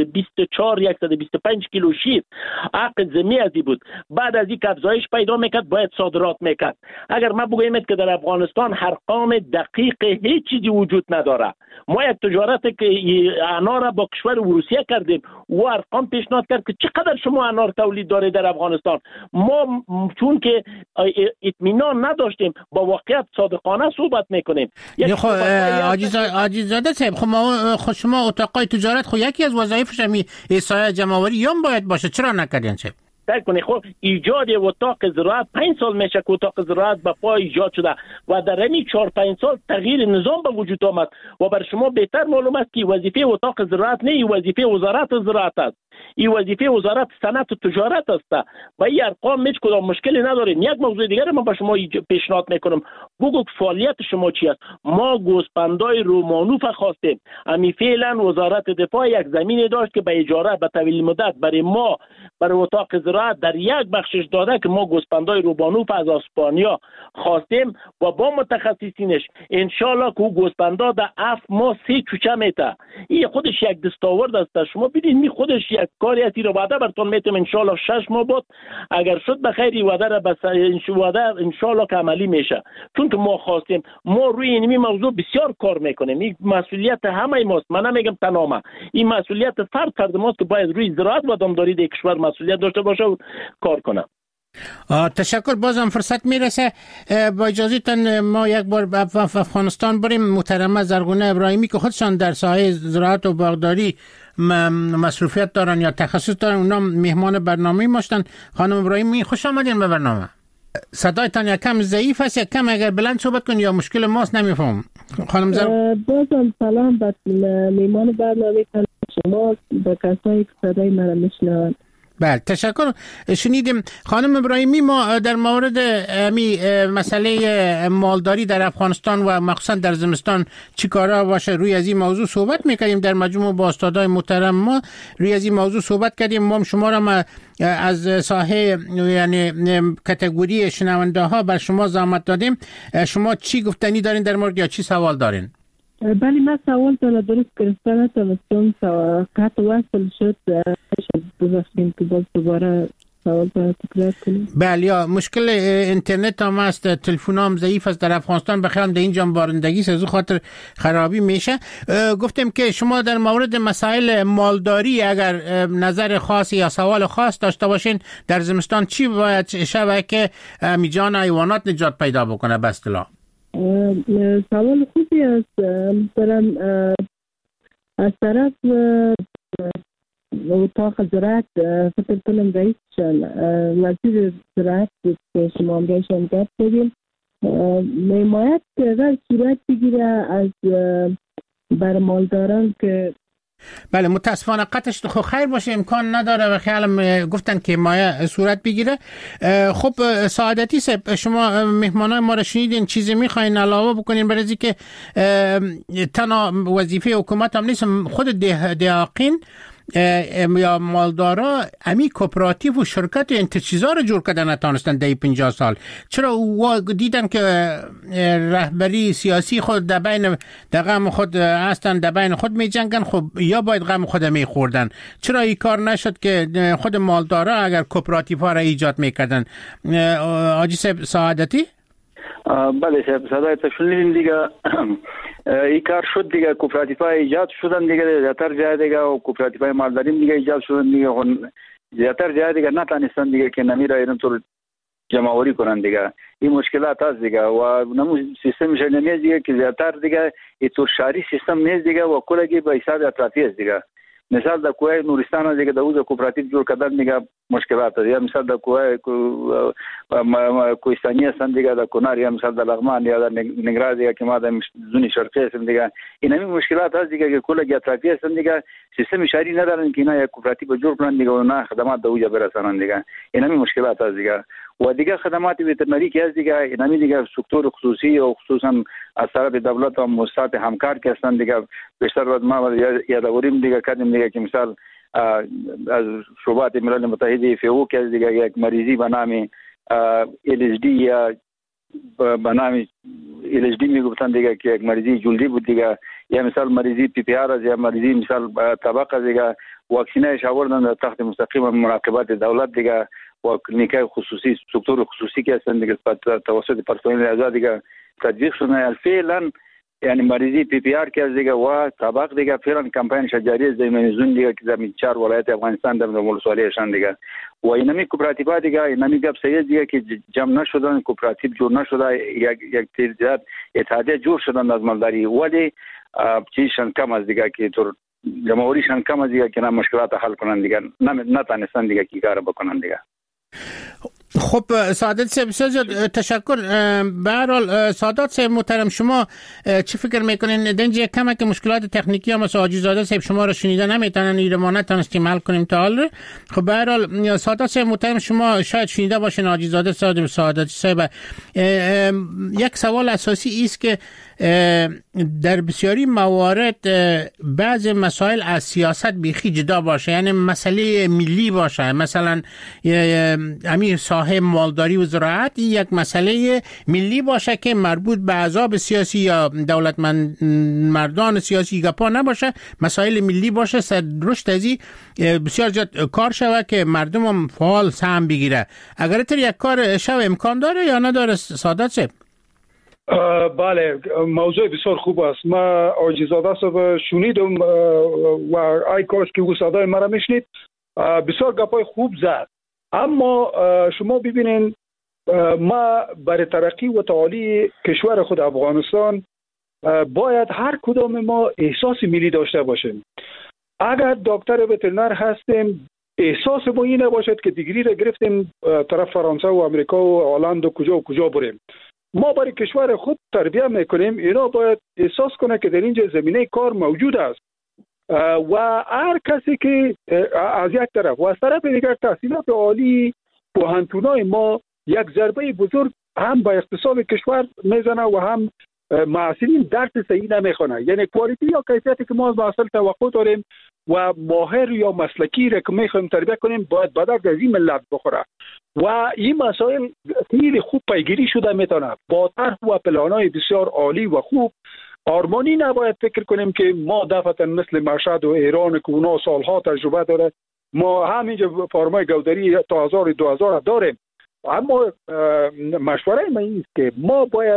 124-125 کیلو شیر حق زمینی ازی بود. بعد از این که افزایش پیدا میکرد باید صادرات میکرد. اگر ما بگوییم که در افغانستان ارقام دقیق هیچ چیزی وجود نداره. ما یک تجارت که انار با کشور روسیه کردیم و ارقام پیشنهاد کرد که چقدر شما انار تولید داره در افغانستان. ما چون که اطمینان نداشتیم با واقعیت صادقانه صحبت میکنیم. حاجی زاده صاحب، شما اتاقای تجارت یکی از وظایفش همین احصایه جمع‌آوری هم باید باشه، چرا نکردین صاحب؟ خب ایجاد اتاق زراعت 5 سال میشه که اتاق زراعت به پای ایجاد شده و در همین 4-5 سال تغییر نظام به وجود آمد و بر شما بهتر معلوم است که وظیفه اتاق زراعت نه، وظیفه وزارت زراعت است. این وظیفه وزارت صنعت و تجارت است و این ارقام هیچ کدام مشکلی نداریم. یک موضوع دیگر من به شما پیشنهاد میکنم، بگو فعالیت شما چی است. ما گوسفندای رومانوف خواستیم، امی فعلا وزارت دفاع یک زمین داشت که به اجاره به طویل مدت برای ما برای اتاق زراعت در یک بخشش داده که ما گوسفندای رومانوف از اسپانیا خواستیم و با متخصصینش ان شاء الله که گوسفندا در 7 ماه 3 چوچه میته. این خودش یک دستاورد است. شما ببینید می خودش یک کاری هستی رو وعده براتون میتونم ان شاء الله 6 ماه بعد اگر شد بخیر وعده را بس ان شاء الله که عملی میشه. چون که ما خواستیم، ما روی این موضوع بسیار کار میکنیم. این مسئولیت همه ماست. من نمیگم تنها ما، این مسئولیت فرد ماست که باید روی زراعت و دامداری در کشور مسئولیت داشته باشه و کار کنه. تشکر. بازم فرصت میرسه. با اجازهتان ما یک بار به افغانستان بریم. محترمه زرغونه ابراهیمی که خودشان در ساحه زراعت و باغداری مصروفیت دارن یا تخصص دارن، اونا مهمان برنامه ماشتن. خانم ابراهیمی خوش آمدین به برنامه. صدایتان یکم ضعیف است، یکم اگر بلند صحبت کن یا مشکل ماست نمیفهم. خانم بازم سلام به مهمان برنامه شما، به کسایی که صدای من میشنوند. بله تشکر. شنیدیم خانم ابراهیمی، ما در مورد مسئله مالداری در افغانستان و مخصوصا در زمستان چی کارا باشه روی از این موضوع صحبت میکردیم. در مجموع با استادای محترم ما روی از این موضوع صحبت کردیم. ما شما را از ساحه یعنی کاتگوری شنونده ها بر شما زحمت دادیم. شما چی گفتنی دارین در مورد یا چی سوال دارین؟ بله من سوال درست گرفتن نتونستم، قطع وصل شد. ببخشید که باز دوباره سوال تکرار کنیم. بله یا مشکل اینترنت هم است، تلفن هم ضعیف است در افغانستان، بخیرم در اینجا بارندگی سازو خاطر خرابی میشه. گفتم که شما در مورد مسائل مالداری اگر نظر خاصی یا سوال خاص داشته باشین در زمستان چی باید شود که میجان حیوانات نجات پیدا بکنه به اصطلاح؟ سوال خوبی است. برم از طرف اتاق زراعت فکر کنم رئیسشان وزیر زراعت که شما هم رایشان گفت بدیم حمایت در صورت بگیره از بر مالداران که بله متاسفانه قطعش خیر باشه امکان نداره و خیالم گفتن که مایه صورت بگیره. خب سعادتی صاحب شما مهمانای ما رو شنیدین، چیزی میخواین علاوه بکنین برای که تنها وظیفه حکومت هم نیست، خود دهاقین یا مالدارا امی کوپراتیو و شرکت این چیزا رو جور کردن نتانستن در 50 سال. چرا دیدن که رهبری سیاسی خود در بین غم خود هستن، در بین خود می جنگن، خب یا باید غم خود می خوردن. چرا این کار نشد که خود مالدارا اگر کوپراتیو ها را ایجاد میکردن؟ آجی صاحب سعادتی؟ بله صاحب صدایت شنیدیم دیگه. این کار شد دیگه، کوپراتیوهای ایجاد شدن دیگه، زیادتر جای دیگه و کوپراتیوهای مالداری دیگه ایجاد شدن دیگه، زیادتر جای دیگه نتانستن دیگه که نمیره اینطور جمع‌آوری کنن دیگه. این مشکلات هست دیگه و نمو سیستم شنیدنی دیگه که زیادتر دیگه اینطور شهری سیستم نیست دیگه و کلگی به حساب اطرافی است دیگه. مثال در کوه نورستان دیگه دوز کوپراتیو جور کردن دیگه مشکلات است. یا مثال در کوهستانی هستن دیگه، در کنار، یا مثال در لغمان یا در نگران دیگه که ما در زون شرقی هستیم دیگه. این همین مشکلات هست دیگه که کل اطرافی هستن دیگه، سیستم شهری ندارن که اینا یک کوپراتیو جور کنن دیگه و نه خدمات دوجا برسانن دیگه. این همین مشکلات هست دیگه. و دیگه خدمات وترنری که هست دیگه، این همین دیگه سکتور خصوصی و خصوصا از طرف دولت و مؤسسات همکار که هستن دیگه بیشتر وقت ما یادآوریم دیگه کردیم دیگه که مثال از شعبات ملل متحده فیو که دیگه یک مریضی به نام LSD یا به نام LSD میگفتن دیگه که یک مریضی جلدی بود دیگه، یا مثال مریضی PPR یا مریضی مثال طبقه دیگه واکسینش آوردن تحت مستقیم مراقبت دولت دیگه و کلینیکای خصوصی سکتور خصوصی که هستن دیگه توسط پرسنل آزاد دیگه تطبیق شدن. فعلا یعنی مریضی PPR که دیگه و طبق دیگه فعلا کمپاین جاری زمینزون دیگه که در 4 ولایت افغانستان در ولسوالیشان دیگه و اینمی کوپراتیو دیگه اینمی گپ سید دیگه که جمع نشدن، کوپراتیو جور نشده، یک تعداد اتحادیه جور شدن از مالداری ولی چیزشان کم از دیگه که طور جمهوریشان کم از دیگه که مشکلات حل کنن دیگه، نتانستن دیگه کی کار بکنن دیگه. خب سعادت صاحب بسیار تشکر. به هر حال سعادت صاحب محترم شما چی فکر میکنین؟ دنج کمک مشکلات تکنیکی هم مثل حاجی زاده صاحب شما رو شنیده نمیتونن ایره ما نتونستیم حل کنیم تا حال. خب به هر حال سعادت صاحب محترم شما شاید شنیده باشین حاجی زاده سعادت صاحب یک سوال اساسی است که در بسیاری موارد بعض مسائل از سیاست بیخی جدا باشه، یعنی مسئله ملی باشه، مثلا همین ساحه اصلاح مالداری و زراعت یک مسئله ملی باشه که مربوط به احزاب سیاسی یا مردان سیاسی گپا نباشه، مسائل ملی باشه، رشد ازی بسیار زیاد کار شوه که مردم هم فعال سهم بگیره. اگر تر یک کار شو امکان داره یا نداره سعادت صاحب؟ بله، موضوع بسیار خوب است. ما آجیزاده صاحب شنیدم و ای کاش که او صدای مرا میشنید. بسیار گپای خوب زد، اما شما ببینین ما برای ترقی و تعالی کشور خود افغانستان باید هر کدام ما احساس ملی داشته باشیم. اگر دکتر وترنر هستیم، احساس ما این نباشد که دیگری را گرفتیم طرف فرانسه و امریکا و هلند و کجا بریم. ما برای کشور خود تربیت میکنیم، اینا باید احساس کنه که در اینجا زمینه کار موجود است و هر کسی که از یک طرف و از طرف دیگر تحصیلات عالی پوهنتونای ما یک ضربه بزرگ هم به اقتصاد کشور میزنه و هم معاصرین درس صحیح نمیخونه. یعنی کوالیتی یا کیفیتی که ما از محصل توقع داریم و ماهر یا مسلکی را که میخوایم تربیت کنیم باید به درد از این ملت بخوره و این مسائل خیلی خوب پیگیری شده میتونه با طرح و پلانای بسیار عالی و خوب. آرمانی نباید فکر کنیم که ما دفعتا مثل مشهد و ایران که اونا سالها تجربه داره، ما همینجا فارمای گودری تا 2000 داریم. اما مشوره من این است که ما باید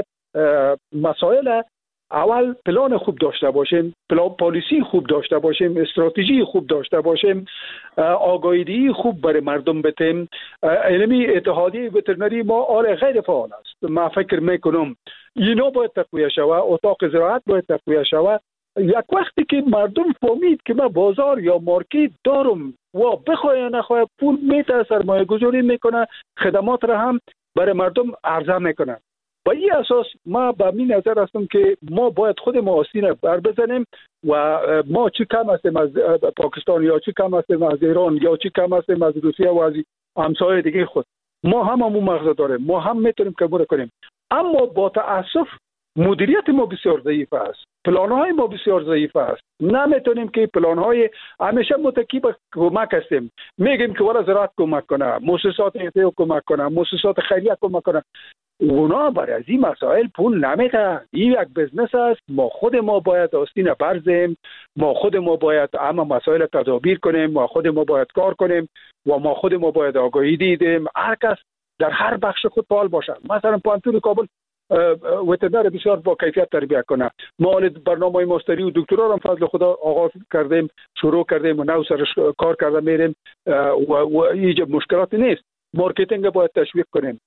مسائل اول پلان خوب داشته باشیم، پلان پالیسی خوب داشته باشیم، استراتژی خوب داشته باشیم، آگاهی خوب برای مردم بدیم. علمی اتحادیه وترنری ما غیر فعال است. ما فکر میکنم اینا باید تقویه شود، اتاق زراعت باید تقویه شود. یک وقتی که مردم فهمید که من بازار یا مارکت دارم و بخواه یا نخواه پول میته، سرمایه گذاری میکنه، خدمات را هم برای مردم عرضه میکنه. با این اساس ما به این نظر هستم که ما باید خود ما آستین بر بزنیم و ما چی کم هستیم از پاکستان یا چی کم هستیم از ایران یا چی کم هستیم از روسیه و از همسایه دیگه خود. ما همون مغز داریم، ما هم میتونیم کار کنیم، اما با تاسف مدیریت ما بسیار ضعیف است، پلان‌های ما بسیار ضعیف است. نمیتونیم که پلان‌های همیشه متکی به کمک هستیم، میگیم که ولا زراعت کمک کنه، مؤسسات ایتو کمک کنه، مؤسسات خیریه کمک کنه. اونا برای از این مسائل پول نمیده. این یک بزنس است. ما خود ما باید آستین برزیم، ما خود ما باید اما مسائل تدابیر کنیم، ما خود ما باید کار کنیم و ما خود ما باید آگاهی دیدیم. هر کس در هر بخش خود فعال باشه. مثلا پانتون کابل وترنر بسیار با کیفیت تربیت کنه. ما برنامه ماستری و دکترا هم فضل خدا آغاز کردیم، شروع کردیم و نو سرش کار کرده میریم و ایجاب مشکلاتی نیست. مارکتینگ باید تشویق کنیم.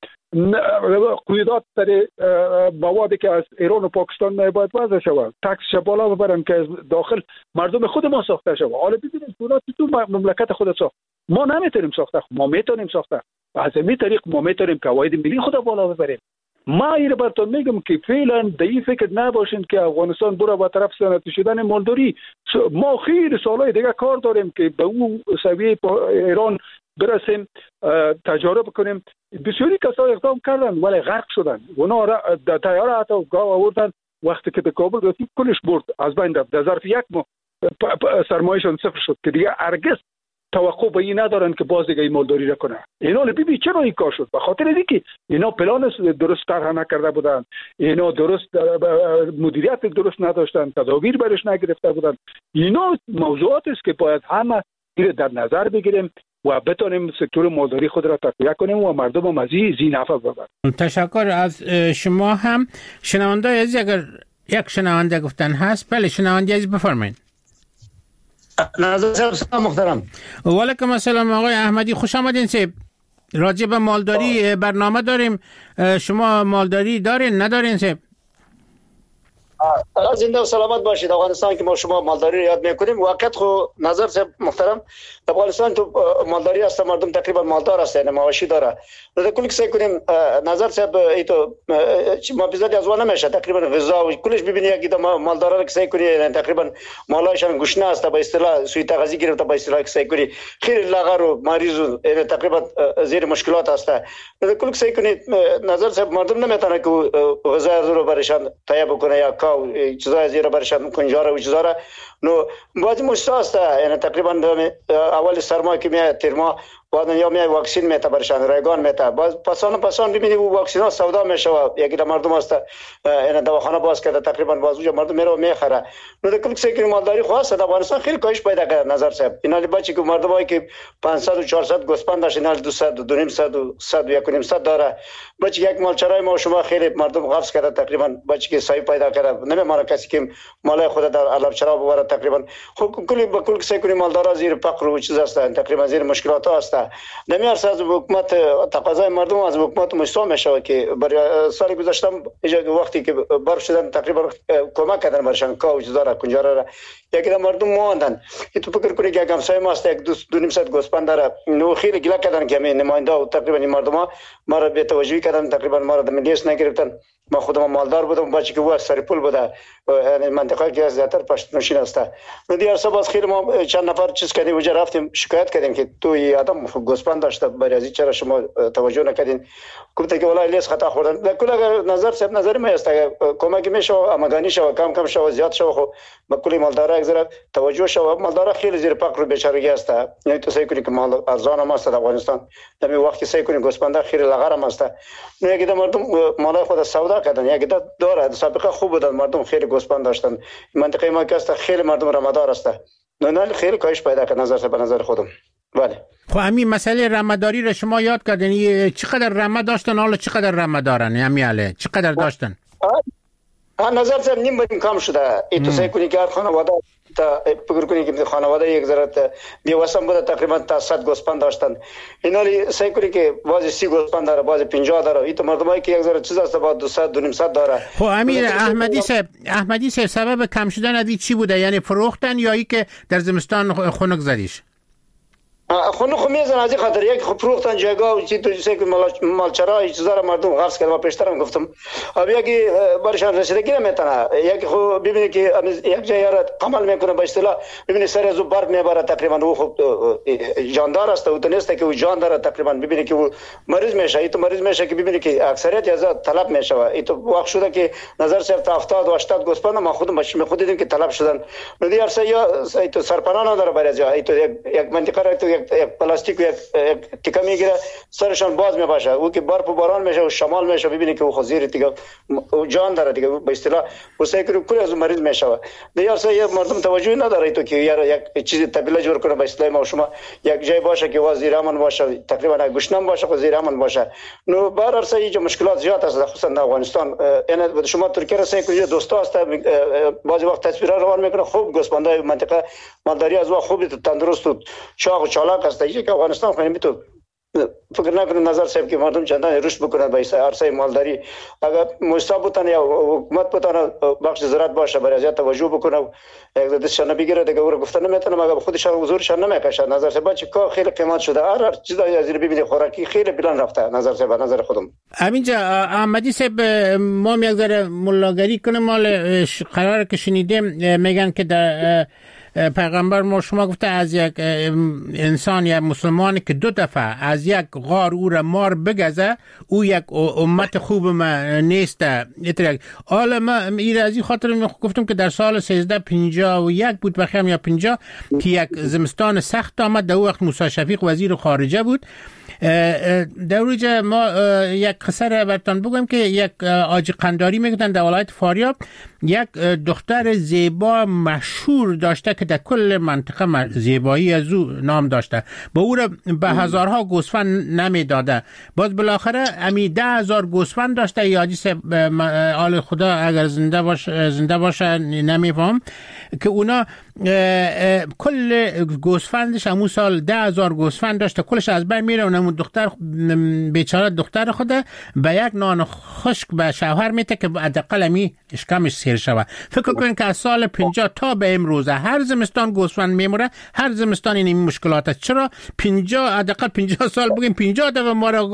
قیودات در موادی که از ایران و پاکستان باید وضع شود، تکس بالا ببرن که از داخل مردم خود ما ساخته شود. حالا ببینید قیودات تو مملکت خود ساخت. ما نمیتونیم ساخته، ما میتونیم ساخته. از این طریق ما میتونیم قواعد ملی خود بالا ببریم. ما این براتون میگم که فعلا در این فکر نباشین که افغانستان برای با طرف صنعتی شدن مالداری. ما خیلی سالهای دیگه کار داریم که به اون سویه ایران برسیم، تجارب کنیم. بسیاری کسا اقدام کردن ولی غرق شدن. اونا در طیاره حتی گاو آوردن، وقتی که به کابل رسید کلش برد، از بین رفت. در ظرف یک ماه سرمایه‌شان صفر شد که دیگه هرگز توقع به این ندارن که باز دیگه این مالداری را کنه. اینا ببین چرا این کار شد؟ به خاطر اینکه اینا پلان درست طرح نکرده بودن، اینا درست مدیریت درست نداشتن، تدابیر برش نگرفته بودن. اینا موضوعاتی است که باید همه در نظر بگیریم و بتونیم سکتور مالداری خود را تقویت کنیم و مردم هم از این نفع ببرن. تشکر از شما. هم شنونده عزیز اگر یک شنونده گفتن هست، بله شنونده عزیز بفرمایید. نظر صاحب محترم. و علیکم السلام آقای احمدی، خوش آمدین. صاحب راجع به مالداری برنامه داریم. شما مالداری دارین ندارین صاحب؟ زنده و سلامت باشید. افغانستان که ما شما مالداری رو یاد میکنیم، واقعیت خو نظر صاحب محترم افغانستان تو مالداری است، مردم تقریبا مالدار است، یعنی مواشی داره. در کلی سعی کنیم نظر صاحب ایتو ما بیزاد از وانه میشه تقریبا غذا و کلش ببینید که مالدارا رو سعی کنید تقریبا مالایشان گوشنه است، به اصطلاح سوی تغذیه گرفته، به اصطلاح سعی کنید خیلی لاغر و مریض و تقریبا زیر مشکلات است. در کلی سعی کنید نظر صاحب مردم نمیتونه که غذا رو برشان تهیه بکنه یا چیزای زیر برشان کنجاره و چیزا نو بعضی مؤسسات است، یعنی تقریبا اول سرمایه که میاد ترما بعد یا می واکسین میته برشان رایگان میته باز پسان ببینید او واکسین ها سودا میشه یکی در مردم است این دواخانه باز کرده تقریبا باز اونجا مردم میره و میخره نو کل کسی که مالداری خواست در افغانستان خیلی کاهش پیدا کرد نظر صاحب اینا بچی که مردمایی که 500 و 400 گوسفند داشت اینا 200 و 200 و 100 و 1.5 داره بچی یک مالچرای ما شما خیلی مردم قفس کرده تقریبا بچی که صاحب پیدا کرده نمیمونه کسی که مال خود در علب چرا ببره تقریبا خب کلی با کل کسی که مالدارا زیر فقر و چیز است تقریبا زیر مشکلات است نمیارس از حکومت تقاضای مردم از حکومت مستوى میشه که برای سال گذشته وقتی که برف شدن تقریبا کمک کردن برشان کاو چیزا کنجارا را یکی مردم ماندن تو فکر کنید که همسایه ما است یک 200 گوسفند داره نو خیلی گله کردن که همین نماینده و تقریبا این مردم ها ما را به توجهی کردن تقریبا ما را در ملیس نگرفتن ما خودم مالدار بودم بچه که او سر پول بوده یعنی منطقه که از زیاتر پشتونشین است ندیار سباز خیلی ما چند نفر چیز کردیم اونجا رفتیم شکایت کردیم که تو این آدم گوسفند داشته برای از چرا شما توجه نکردین گفت که والله لیس خطا خوردن کل نظر صاحب نظر ما است کمک میشه امگانی شو کم شو زیاد شو خو با کلی مالدارا یک ذره توجه شو مالدارا خیلی زیر فقر و بیچارگی است یعنی تو سعی کنی که مال ارزان ما است در افغانستان در وقتی سعی کنی گوسفند خیلی لغر ما است نه یک مردم مال خود سودا کردن یک داره سابقه خوب بودن مردم خیلی گوسفند داشتن منطقه ما که است خیلی مردم رمادار است نه خیلی کاهش پیدا کرد نظر به نظر خودم بله خب همین مسئله رمداری را شما یاد کردین چقدر رمه داشتن حالا چقدر رمه دارن همیاله چقدر داشتن نظر صاحب نیم بدیم کم شده این تو سعی کنی که هر خانواده تا فکر کنی که خانواده یک ذره بیوسم بوده تقریبا تا 100 گوسفند داشتن اینا سعی کنی که بعضی 30 گوسفند داره بعضی 50 داره این تو مردمایی که یک ذره چیز است بعد 200 200 داره خب امیر احمدی صاحب سبب کم شدن ادی چی بوده یعنی فروختن یا ای که در زمستان خنک زدیش خونخ میزن از این خاطر یک فروختن جایگاه و چی تو سه که مالچرای چیزا را مردم غصب کرد ما پیشترم گفتم اب یکی برشان رسیدگی نمیتونه یک خو ببینی که یک جای را عمل میکنه به اصطلاح ببینی سر از برق میبره تقریبا او خب جاندار است و نیست که او جان داره تقریبا ببینی که او مریض میشه تو مریض میشه که ببینی که اکثریت از طلب میشه این تو وقت شده که نظر صرف 70 و 80 گوسفند ما خودم خود دیدیم که طلب شدن ندیار سه یا تو سرپناه نداره برای جای تو یک منطقه را تو یک پلاستیک یک تیکه میگیره سرشان باز میباشه او که برف و باران میشه و شمال میشه ببینید که او خزیر دیگه او جان داره دیگه به اصطلاح وسای که کل از مریض میشه دیگه اصلا یه مردم توجه نداره تو که یک چیز طبیعی جور کنه به اصطلاح ما شما یک جای باشه که وزیر امن باشه تقریبا گشنم باشه وزیر امن باشه نو بار ارسه اینجا مشکلات زیاد است خصوصا در افغانستان یعنی شما ترکیه را سه که دوستا است بعضی وقت تصویرها روان میکنه خوب گوسفندای منطقه مالداری از وا خوب تندرست و چاق و چالاک است که افغانستان خیلی میتونه فکر نکنم نظر صاحب که مردم چندان رشد بکنن به عرصه مالداری اگر مستعد بودن یا حکومت بودن بخش زراعت باشه برای زیاد توجه بکنه یک دستشان بگیره دیگه او رو گفتن نمیتونه مگر خودشان حضورشان نمیکشه نظر صاحب بچه که خیلی قیمت شده هر چیزایی از این ببینید خوراکی خیلی بلند رفته نظر صاحب نظر خودم همینجا احمدی صاحب ما یک ذره ملاگری کنیم مال قرار که شنیدیم میگن که در پیغمبر ما شما گفته از یک انسان یا مسلمانی که 2 دفعه از یک غار او را مار بگزه او یک امت خوب ما نیست حالا ما این از این خاطر گفتم که در سال 1351 بود بخیم یا 50 که یک زمستان سخت آمد در وقت موسی شفیق وزیر خارجه بود در روی ما یک قصه را براتون بگم که یک آجی قنداری میگفتن در ولایت فاریاب یک دختر زیبا مشهور داشته که در کل منطقه زیبایی از او نام داشته با او را به هزارها گوسفند نمیداده باز بالاخره امی 10,000 گوسفند داشته یادی سه آل خدا اگر زنده باشه نمیفهم که اونا کل گوسفندش همون سال 10,000 گوسفند داشته کلش از بین میره اونم دختر بیچاره دختر خود به یک نان خشک به شوهر میته که حداقل امی اشکمش سیر شود فکر کنید که از سال 50 تا به امروز هر زمستان گوسفند میموره هر زمستان این مشکلات است چرا 50 حداقل 50 سال بگیم 50 دفعه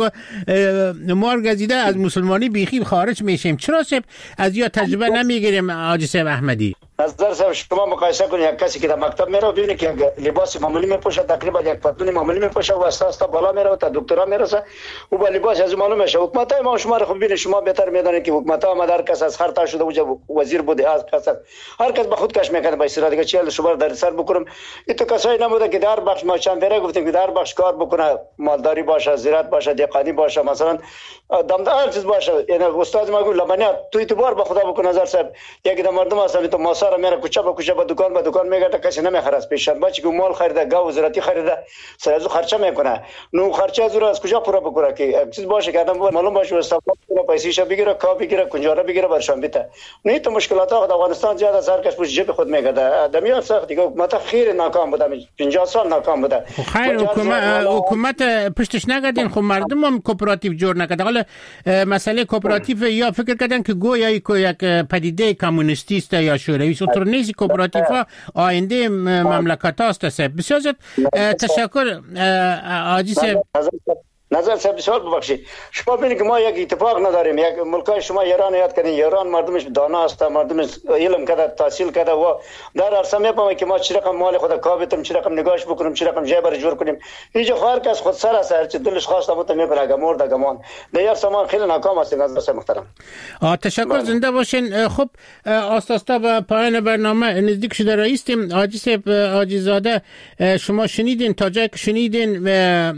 مار گزیده از مسلمانی بیخی خارج میشیم چرا سب از یا تجربه نمیگیریم حاجی صاحب احمدی نظر صاحب شما مقایسه کنید یک کسی که در مکتب میره ببینید که لباس معمولی میپوشه، تقریبا یک پتلون معمولی میپوشه و تا بالا میره تا دکترا میرسه او با لباس از معلوم میشه. حکومت های ما شما رو خوب ببینید، شما بهتر میدونید که حکومت ها ما در کس از هر تا شده وجه وزیر بوده، از کس هر کس به خود کش میکنه. با استرا دیگه 40 شما در سر بکنم این تو کسایی نبوده که در بخش ما چند بره گفتیم که در بخش کار بکنه، مالداری باشه، زراعت باشه، دهقانی باشه، مثلا دمدار چیز باشه. یعنی استاد ما گفت لبنیات تو اعتبار به خدا بکن. نظر صاحب یک دم مردم اصلا تو ماسا میره کوچه به کوچه به دکان میگرده، کسی نمیخره. پیشن بچی که مال خریده، گاو زراعتی خریده، سرازو خرچه میکنه، نو خرچه از رو از کجا پورا بکنه که چیز باشه که آدم معلوم باشه استفاده کنه، پیسیش بگیره، کاپ بگیره، کنجاره بگیره، برشان بیته. نه تو مشکلات ها در افغانستان زیاد از هر کس پوش جیب خود میگرده. آدمیان سخت دیگه حکومت خیر ناکام بوده، 50 سال ناکام بوده. خیر حکومت پشتش نگردین، خب مردم هم کوپراتیو جور نکرد. حالا مسئله کوپراتیو یا فکر کردن که گویا یک پدیده کمونیستی است یا شوروی است. اونطور نیست. کوپراتیو ها آینده مملکت است. بسیار زیاد تشکر حاجی صاحب. نظر صاحب بسیار ببخشید. شما ببینید که ما یک اتفاق نداریم. یک ملکای شما ایران یاد کنید، ایران مردمش دانا است، مردمش علم کرده، تحصیل کرده و در عرصه میفهمه که ما چه رقم مال خود کاویتم، چه رقم نگاهش بکنیم، چه رقم جای بر جور کنیم. اینجا هر کس خود سر است، هر چه دلش خواست بود میکنه. اگه مرد گمان در سامان خیلی ناکام است. نظر صاحب محترم. تشکر، زنده باشین. خب آساستا به پایان برنامه نزدیک شده رئیسیم. حاجی صاحب حاجی زاده، شما شنیدین، تا جایی که شنیدین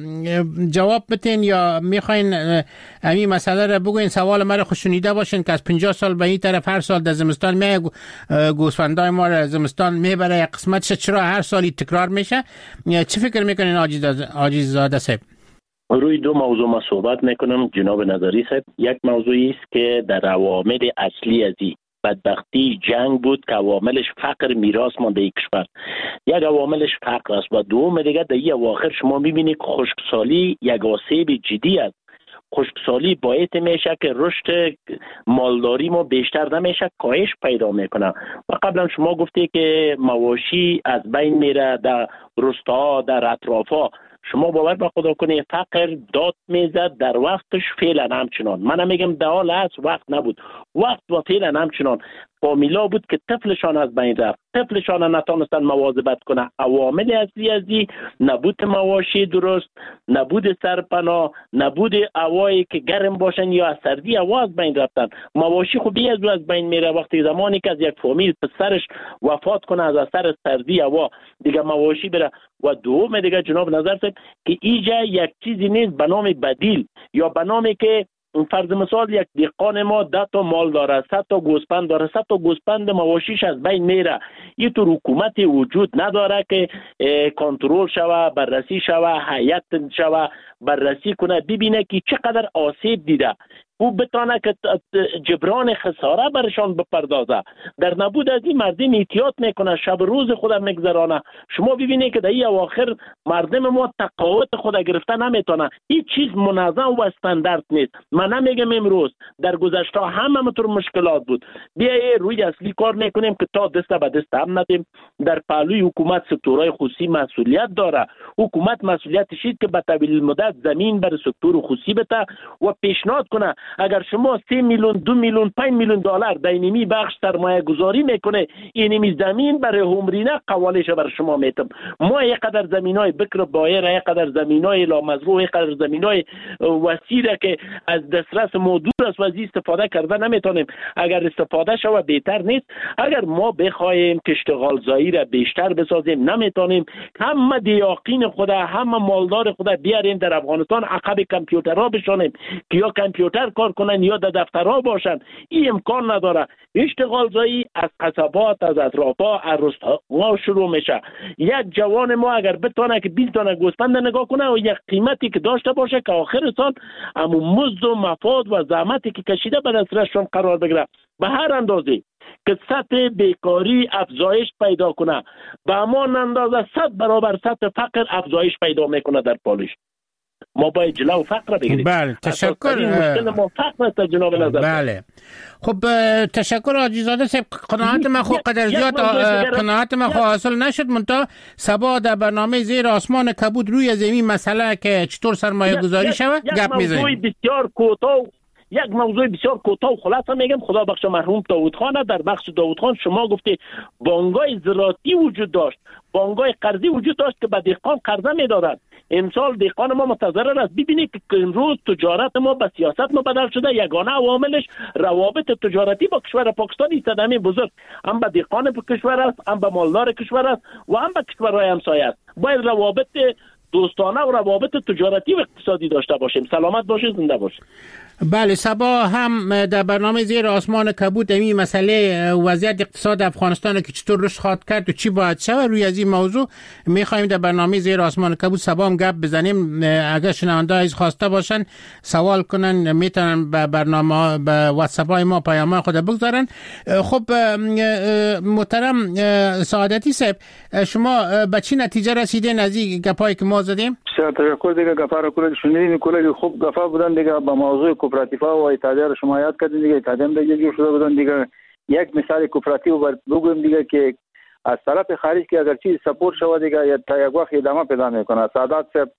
جواب بتین یا میخواین همین مسئله رو بگوین؟ سوال مرا خوش شنیده باشین که از 50 سال به این طرف هر سال در زمستان میای گوسفندای ما رو زمستان میبره، یک قسمتش چرا هر سالی تکرار میشه؟ چی فکر میکنین حاجی زاده صاحب؟ روی دو موضوع ما صحبت میکنم جناب نظری صاحب. یک موضوعی است که در عوامل اصلی از این بدبختی جنگ بود که عواملش فقر میراث مانده یک کشور. یک عواملش فقر است و دوم دیگه در این اواخر شما میبینید خشکسالی یک آسیب جدی است. خشکسالی باعث میشه که رشد مالداری ما بیشتر نمیشه، کاهش پیدا میکنه. و قبلا شما گفتی که مواشی از بین میره در روستاها، در اطرافها. شما باور به خدا کنید فقر داد میزد در وقتش، فعلا همچنان. من نمیگم در حال هست، وقت نبود، وقت و فعلا همچنان. فامیلا بود که طفلشان از بین رفت، طفلشان نتونستن مواظبت کنه. عوامل اصلی ازی نبود مواشی درست، نبود سرپناه، نبود هوایی که گرم باشن یا از سردی هوا از بین رفتن. مواشی خب از بین میره وقتی زمانی که از یک فامیل پسرش وفات کنه از اثر سردی هوا، دیگه مواشی بره. و دوم دیگه جناب نظر صاحب که اینجا یک چیزی نیست به نام بدیل یا به نامی که فرض مثال یک دهقان ما 10 تا مال داره، 100 تا گوسفند داره، 100 تا گوسفند مواشیش از بین میره. این تو حکومتی وجود نداره که کنترل شوه، بررسی شوه، هیئت شوه بررسی کنه ببینه که چقدر آسیب دیده، او بتانه که جبران خساره برشان بپردازه. در نبود از این مردم احتیاط میکنه، شب روز خودم میگذرانه. شما ببینید که در این اواخر مردم ما تقاوت خود گرفته نمیتونه. هیچ چیز منظم و استاندارد نیست. من نمیگم امروز، در گذشته هم طور مشکلات بود. بیایید روی اصلی کار میکنیم که تا دست به دست هم ندیم. در پهلوی حکومت سکتورهای خصوصی مسئولیت داره. حکومت مسئولیتش است که به طویل مدت زمین بر سکتور خصوصی بده و پیشنهاد کنه. اگر شما 3 میلیون، 2 میلیون، 5 میلیون دلار در اینمی بخش سرمایه گذاری میکنه، اینمی زمین برای عمرینه قوالش بر شما میتم. ما یقدر زمینای بکر بایر، یقدر زمینای لامزروع، یقدر زمینای وسیله که از دسترس ما دور است و از استفاده کرده نمیتونیم. اگر استفاده شود بهتر نیست. اگر ما بخوایم که اشتغال زایی را بیشتر بسازیم نمیتونیم. همه دیاقین خود، همه مالدار خود بیاریم در افغانستان عقب کامپیوترها بشونیم که یا کامپیوتر کار کنن یا در دفترها باشن. این امکان نداره. اشتغال زایی از قصبات، از اطرافا، از روستاها شروع میشه. یک جوان ما اگر بتونه که 20 دانه گوسفند نگاه کنه و یک قیمتی که داشته باشه که آخر سال همون مزد و مفاد و زحمتی که کشیده به دسترسشون قرار بگیره، به هر اندازه که سطح بیکاری افزایش پیدا کنه، به همان اندازه 100 برابر سطح فقر افزایش پیدا میکنه در پالیش. ما باید جلو فقر بگیریم. بله تشکر. مشکل ما فقر است جناب نظر. بله خب تشکر حاجی زاده صاحب. قناعت من خود قدر زیاد قناعت من خود حاصل نشد. منتها سبا در برنامه زیر آسمان کبود روی زمین مسئله که چطور سرمایه گذاری شود گپ میزنیم. موضوع بسیار کوتاه یک موضوع بسیار کوتاه و خلاصه میگم. خدا بخش مرحوم داوود خان، در بخش داوود خان شما گفتی بانک‌های زراعتی وجود داشت، بانک‌های قرضی وجود داشت که به دهقان قرضه میدادند. امسال دهقان ما متضرر است. ببینید که امروز تجارت ما به سیاست بدل شده. یگانه عواملش روابط تجارتی با کشور پاکستان صدمه بزرگ هم به دهقان کشور است، هم به مالدار کشور است و هم به کشورهای همسایه است. باید روابط دوستانه و روابط تجارتی و اقتصادی داشته باشیم. سلامت باشید، زنده باشید. بله، صبا هم در برنامه زیر آسمان کبود این مسئله وضعیت اقتصاد افغانستان که چطور رشد خواهد کرد و چی باید شود، روی از این موضوع میخوایم در برنامه زیر آسمان کبود صبا هم گپ بزنیم. اگر شنونده ها خواسته باشن سوال کنن میتونن به برنامه به واتساپ های ما پیام خود بگذارن. خب محترم سعادتی صاحب، شما به چی نتیجه رسیدین از این گپایی که ما زدیم؟ تشکر دیگه. گپا رو کلی شنیدین، کلی خوب گپا بودن دیگه. با موضوع کوپراتیفا و اتحادیه رو شما یاد کردین دیگه. اتحادیه دیگه جور شده بودن دیگه. یک مثال کوپراتیو بگویم دیگه که از طرف خارج که اگر چیز سپورت شود دیگه یا تا یک وقت ادامه پیدا میکنه. سعادت صاحب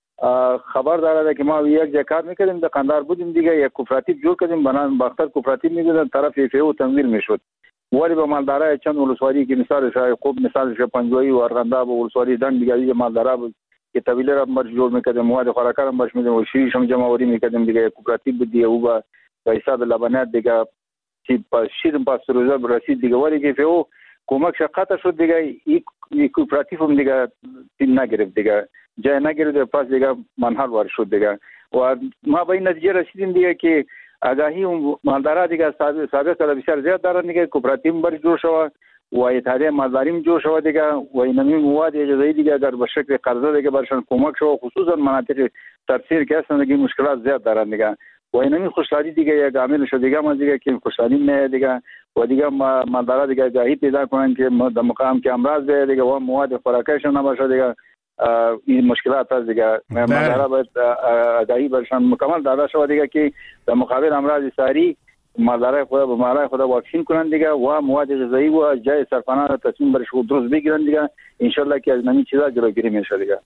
خبر داره که ما یک جای کار میکردیم، در قندار بودیم دیگه، یک کوپراتیو جور کردیم، بنان باختر کوپراتیو میگذارن طرف ایفیو تمویل میشد. ولی به مالدارای چند ولسوالی که مثالش خوب مثالش پنجوایی و ارغنداب و ولسوالی دن دیگه مالدارا بود که طویله را مرج جور میکردیم، مواد خوراکار هم باش میدیم و شیریش هم جمع وری میکردیم دیگه. کوپراتیو بود دیگه، او با حساب لبنیات دیگه که شیر پاستوریزه رسید دیگه. ولی که فیو کمک شقت شد دیگه، این کوپراتیو هم دیگه تیم نگرفت دیگه، جای نگرفت، پس دیگه منحل وار شد دیگه. و ما به این نتیجه رسیدیم دیگه که آگاهی مالدارا دیگه سابق سال بسیار زیاد دارن دیگه. کوپراتیو برای جور شود و اتحادیه مالداریم جور شود دیگه و اینمی مواد اجازه‌ای دیگه در به شکل قرضه دیگه برشان کمک شود، خصوصا مناطق تفسیر که هستن دیگه مشکلات زیاد دارن دیگه. و اینمی خوشحالی دیگه یک عامل شده دیگه ما دیگه که خوشحالی نه دیگه و دیگه مالدارا دیگه آگاهی پیدا کنن که در مقام که امراض دیگه و مواد خوراکیشون نباشه دیگه. این مشکلات هست دیگه. مالدارا باید آگاهی برشان مکمل داده شود دیگه که در مقابل امراض ساری مالدارای خود به مالای خود واکسین کنن دیگه و مواد غذایی و جای سرپناه را تصمیم برش درست بگیرن دیگه. انشالله که از نمی چیزا جلوگیری میشه دیگه.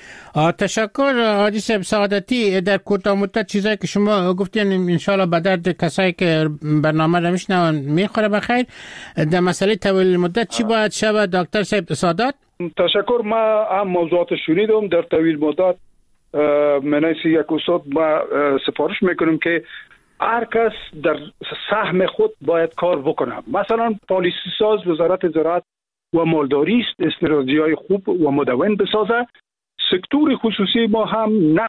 تشکر حاجی صاحب سعادتی. در کوتاه مدت چیزایی که شما گفتین انشالله به درد کسایی که برنامه را میشنون میخوره بخیر. در مسئله طویل مدت چی باید شود دکتر صاحب سعادت؟ تشکر. ما هم موضوعات شنیدم. در طویل مدت منیسی یک استاد ما سفارش میکنم که هر کس در سهم خود باید کار بکنه. مثلا پالیسی ساز وزارت زراعت و مالداری است استراتژی‌های خوب و مدون بسازه. سکتور خصوصی ما هم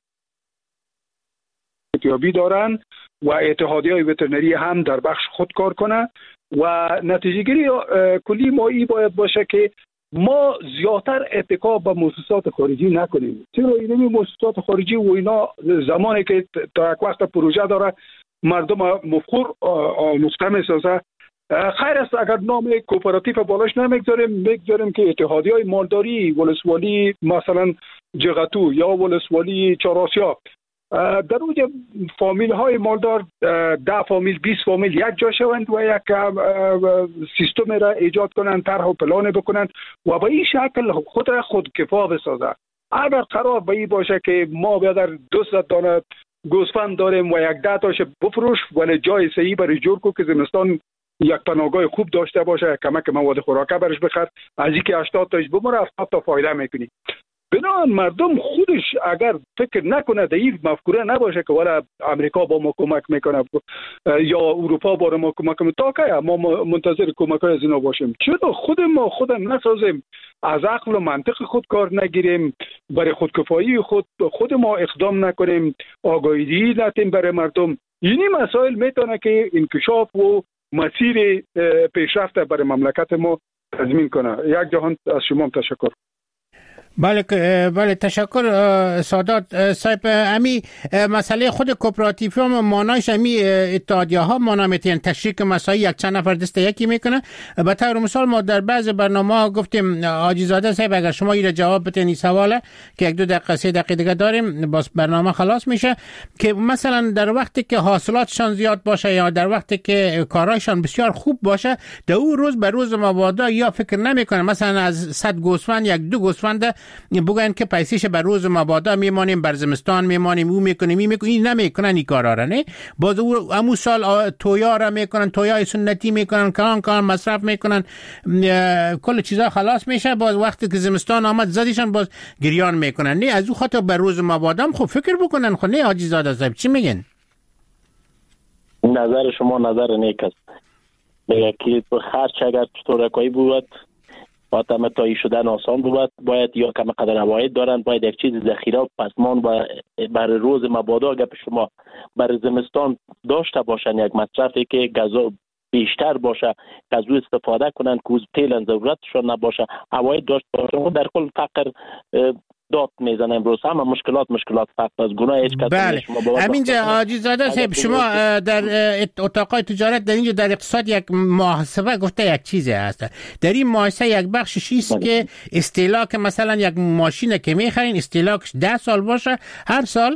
ارتیابی دارن و اتحادیه‌های وترنری هم در بخش خود کار کنه و نتیجه گیری کلی ما ای باید باشه که ما زیادتر اتکا به مؤسسات خارجی نکنیم. چرا اینمی مؤسسات خارجی و اینا زمانی که تا یک وقت پروژه داره مردم مفخور آموخته میسازه، خیر است اگر نام کوپراتیو بالاش نمیگذاریم که اتحادیه‌های مالداری ولسوالی مثلا جغتو یا ولسوالی چهارآسیا در اوج فامیل های مالدار 10 فامیل 20 فامیل یک جا شوند و یک سیستم را ایجاد کنند، طرح و پلان بکنند و به این شکل خود را خودکفا بسازند. اگر قرار به این باشه که ما بیادر 200 دانه گوسفند داریم و 10 تاش بفروش ولی جای صحیح برای جور کو که زمستان یک پناهگاه خوب داشته باشه، کمک مواد خوراکه برش بخر، از اینکه 80 تاش بمره 70 تا فایده میکنی. بنابراین مردم خودش اگر فکر نکنه در این مفکوره نباشه که ولی امریکا با ما کمک میکنه یا اروپا با ما کمک میکنه، تا که ما منتظر کمک های از اینا باشیم. چرا خودم نسازیم، از عقل و منطق خود کار نگیریم، برای خودکفایی خود ما اقدام نکنیم، آگاهی ندیم برای مردم. اینی مسائل میتونه که انکشاف و مسیر پیشرفت برای مملکت ما تضمین کنه. یک جهان از شما تشکر. بله تشکر سادات صاحب. امی مسئله خود کوپراتیو هم مانایش امی اتحادیه ها مانا میتین تشریک مسائل یک چند نفر دست یکی میکنه. به طور مثال ما در بعض برنامه ها گفتیم حاجی زاده صاحب اگر شما این جواب بدین این سواله که 1-2 دقیقه 3 دقیقه دیگه داریم باز برنامه خلاص میشه، که مثلا در وقتی که حاصلاتشان زیاد باشه یا در وقتی که کارایشان بسیار خوب باشه در اون روز به روز مبادا یا فکر نمیکنه مثلا از 100 گوسفند 1-2 گوسفند بگن که پیسش بر روز مبادا میمانیم، بر زمستان میمانیم، او میکنیم این نمیکنن این کارا را. نه باز امو سال تویا را میکنن، تویای سنتی میکنن، کان مصرف میکنن، کل چیزا خلاص میشه. باز وقتی که زمستان آمد زدیشان باز گریان میکنن. نه از او خاطر بر روز مبادا خب فکر بکنن. خب نه حاجی زاده صاحب چی میگن؟ نظر شما نظر نیک است. میگه که خرچ اگر چطورکایی بود با تمتایی شدن آسان بود، باید یا کم قدر عواید دارن، باید یک چیز ذخیره و پسمان برای روز مبادا گپ شما برای زمستان داشته باشن، یک مصرفی که غذا بیشتر باشه، از او استفاده کنن که تیل ضرورتشون نباشه، عواید داشته باشن. در کل فقر داد میزنه امروز. همه مشکلات فقط از گناه هیچ کس. بله همینجا حاجی زاده صاحب شما در اتاقای تجارت در اینجا در اقتصاد یک محاسبه گفته یک چیزی هست. در این محاسبه یک بخشش است که استهلاک مثلا یک ماشین که میخرین استهلاکش 10 سال باشه، هر سال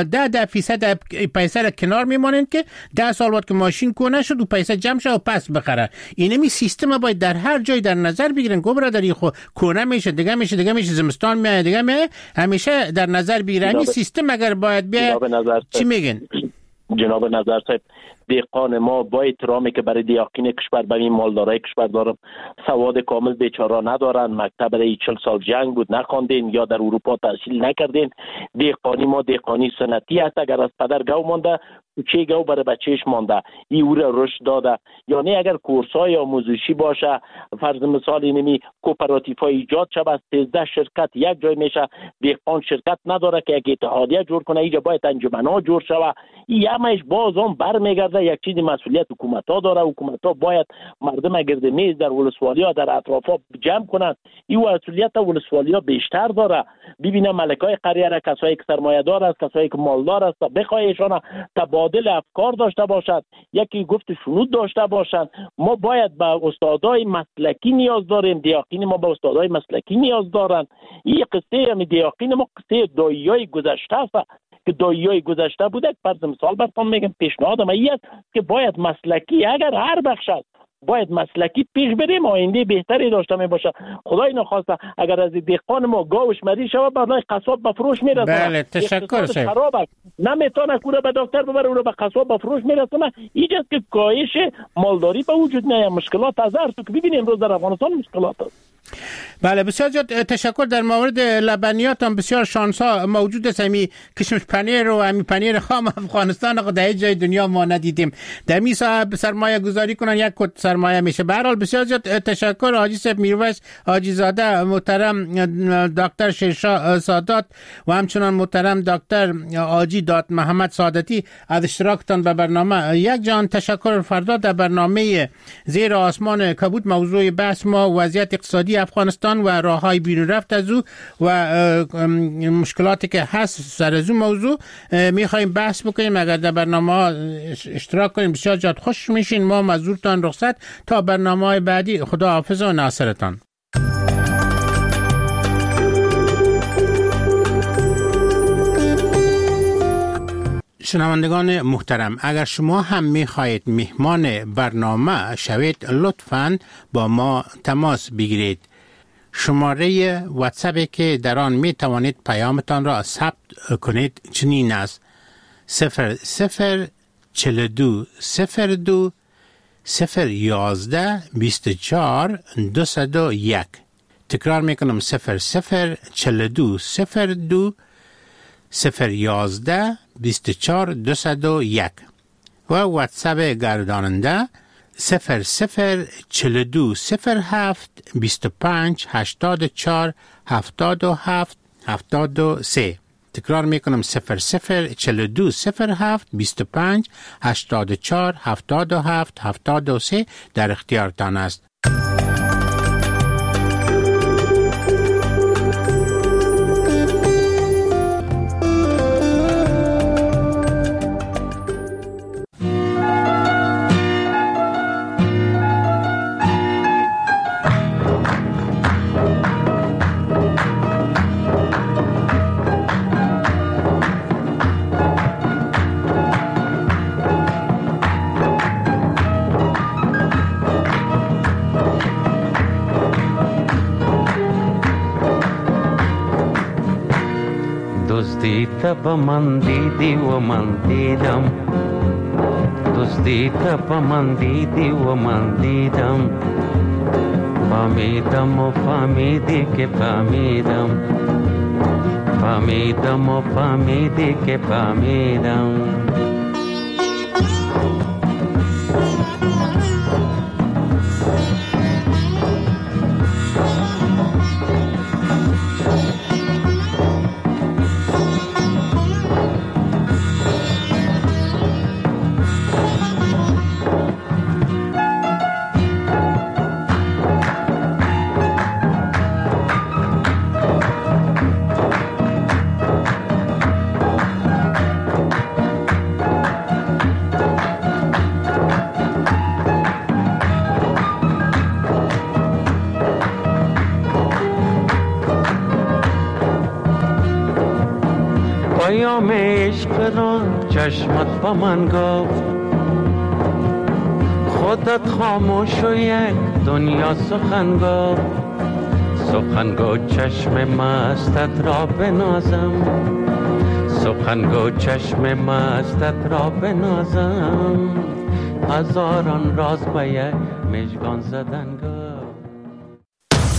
10% پیسه را کنار میمانین که 10 سال بعد که ماشین کنه شد و پیسه جمع شه و پس بخره. اینمی سیستم باید در هر جای در نظر بگیرن. گبره در خو کنه میشه دیگه میشه زمستان میاد دیگه همیشه در نظر بگیرن. این سیستم اگر باید بیا چی میگن؟ جناب نظر صاحب، دهقان ما با احترامی که برای دیاقین کشور، برای مالدارای کشور دارم، سواد کامل بیچاره ندارن، مکتب برای 40 سال جنگ بود نخواندین یا در اروپا تحصیل نکردین. دهقانی ما دهقانی سنتی است. اگر از پدر گاو مانده چه گاو برای بچهش مانده ای او را رشد داده. یعنی اگر کورسای آموزشی باشه، فرض مثال اینمی کوپراتیف های ایجاد شود، 13 شرکت یک جای میشه، دهقان شرکت نداره که یک اتحادیه جور کنه، اینجا باید انجمن‌ها جور شود. این همش باز هم برمیگرده یک چیز مسئولیت حکومت ها داره. حکومت ها باید مردم گرد میز در ولسوالی ها در اطراف ها جمع کنند. این مسئولیت ولسوالی ها بیشتر داره. ببینه ملکای قریه را، کسایی که سرمایه دار است، کسایی که مالدار است، بخوایشان تبادل افکار داشته باشد، یکی گفت شنود داشته باشند. ما باید به استادای مسلکی نیاز داریم. دیاقین ما به استادای مسلکی نیاز دارند. این قصه هم دیاقین ما قصه داییای گذشته است که داییای گذشته بوده. فرض مثال براتون میگم، پیشنهادم این است که باید مسلکی، اگر هر بخش است باید مسلکی پیش بریم، آینده بهتری داشته می باشه. خدای نخواسته اگر از دهقان ما گاوش مریض شود برای قصاب به فروش میرسه. بله تشکر صاحب. نمیتونه کوره به دکتر ببره، اون به قصاب به فروش میرسه. اینجاست که کاهش مالداری به وجود میاد. مشکلات از هر تو که ببینیم امروز در افغانستان مشکلات است. بله بسیار زیاد تشکر. در مورد لبنیات هم بسیار شانسا موجود است. همی کشمش پنیر و همی پنیر خام افغانستان رو در جای دنیا ما ندیدیم. در می صاحب سرمایه گذاری کنن یک کت سرمایه میشه. به هر حال بسیار زیاد تشکر حاجی صاحب میرویس حاجی زاده، محترم دکتر شیرشاه سادات و همچنان محترم دکتر حاجی داد محمد سادتی از اشتراکتان به برنامه. یک جان تشکر. فردا در برنامه زیر آسمان کبود موضوع بحث ما وضعیت اقتصادی افغانستان و راههای بیرون رفت از او و مشکلاتی که هست سر از اون موضوع میخوایم بحث بکنیم. اگر در برنامه ها اشتراک کنیم بسیار زیاد خوش میشین. ما مزورتان رخصت تا برنامه های بعدی. خدا حافظ و ناصرتان. شنوندگان محترم، اگر شما هم میخواهید مهمان برنامه شوید لطفاً با ما تماس بگیرید. شماره واتساپی که در آن می توانید پیامتان را ثبت کنید چنین است: 0042 02 011 24 201. تکرار میکنم: 0042 02 011 24 201 و واتساپ گرداننده 0042 07 25 84 77 73. تکرار میکنم: 0042 07 25 84 77 73 در اختیارتان است. دوستی تا من دیدی و من دیدم، دوستی تا من دیدی و من دیدم، فهمیدم و فهمیدی که فهمیدم، فهمیدم و فهمیدی که فهمیدم. پیام عشق را چشمت با من گفت، خودت خاموش و یک دنیا سخن گفت، سخن گو چشم مستت را بنازم، سخن گو چشم مستت را بنازم، هزاران راز به یک مژگان زدن گفت.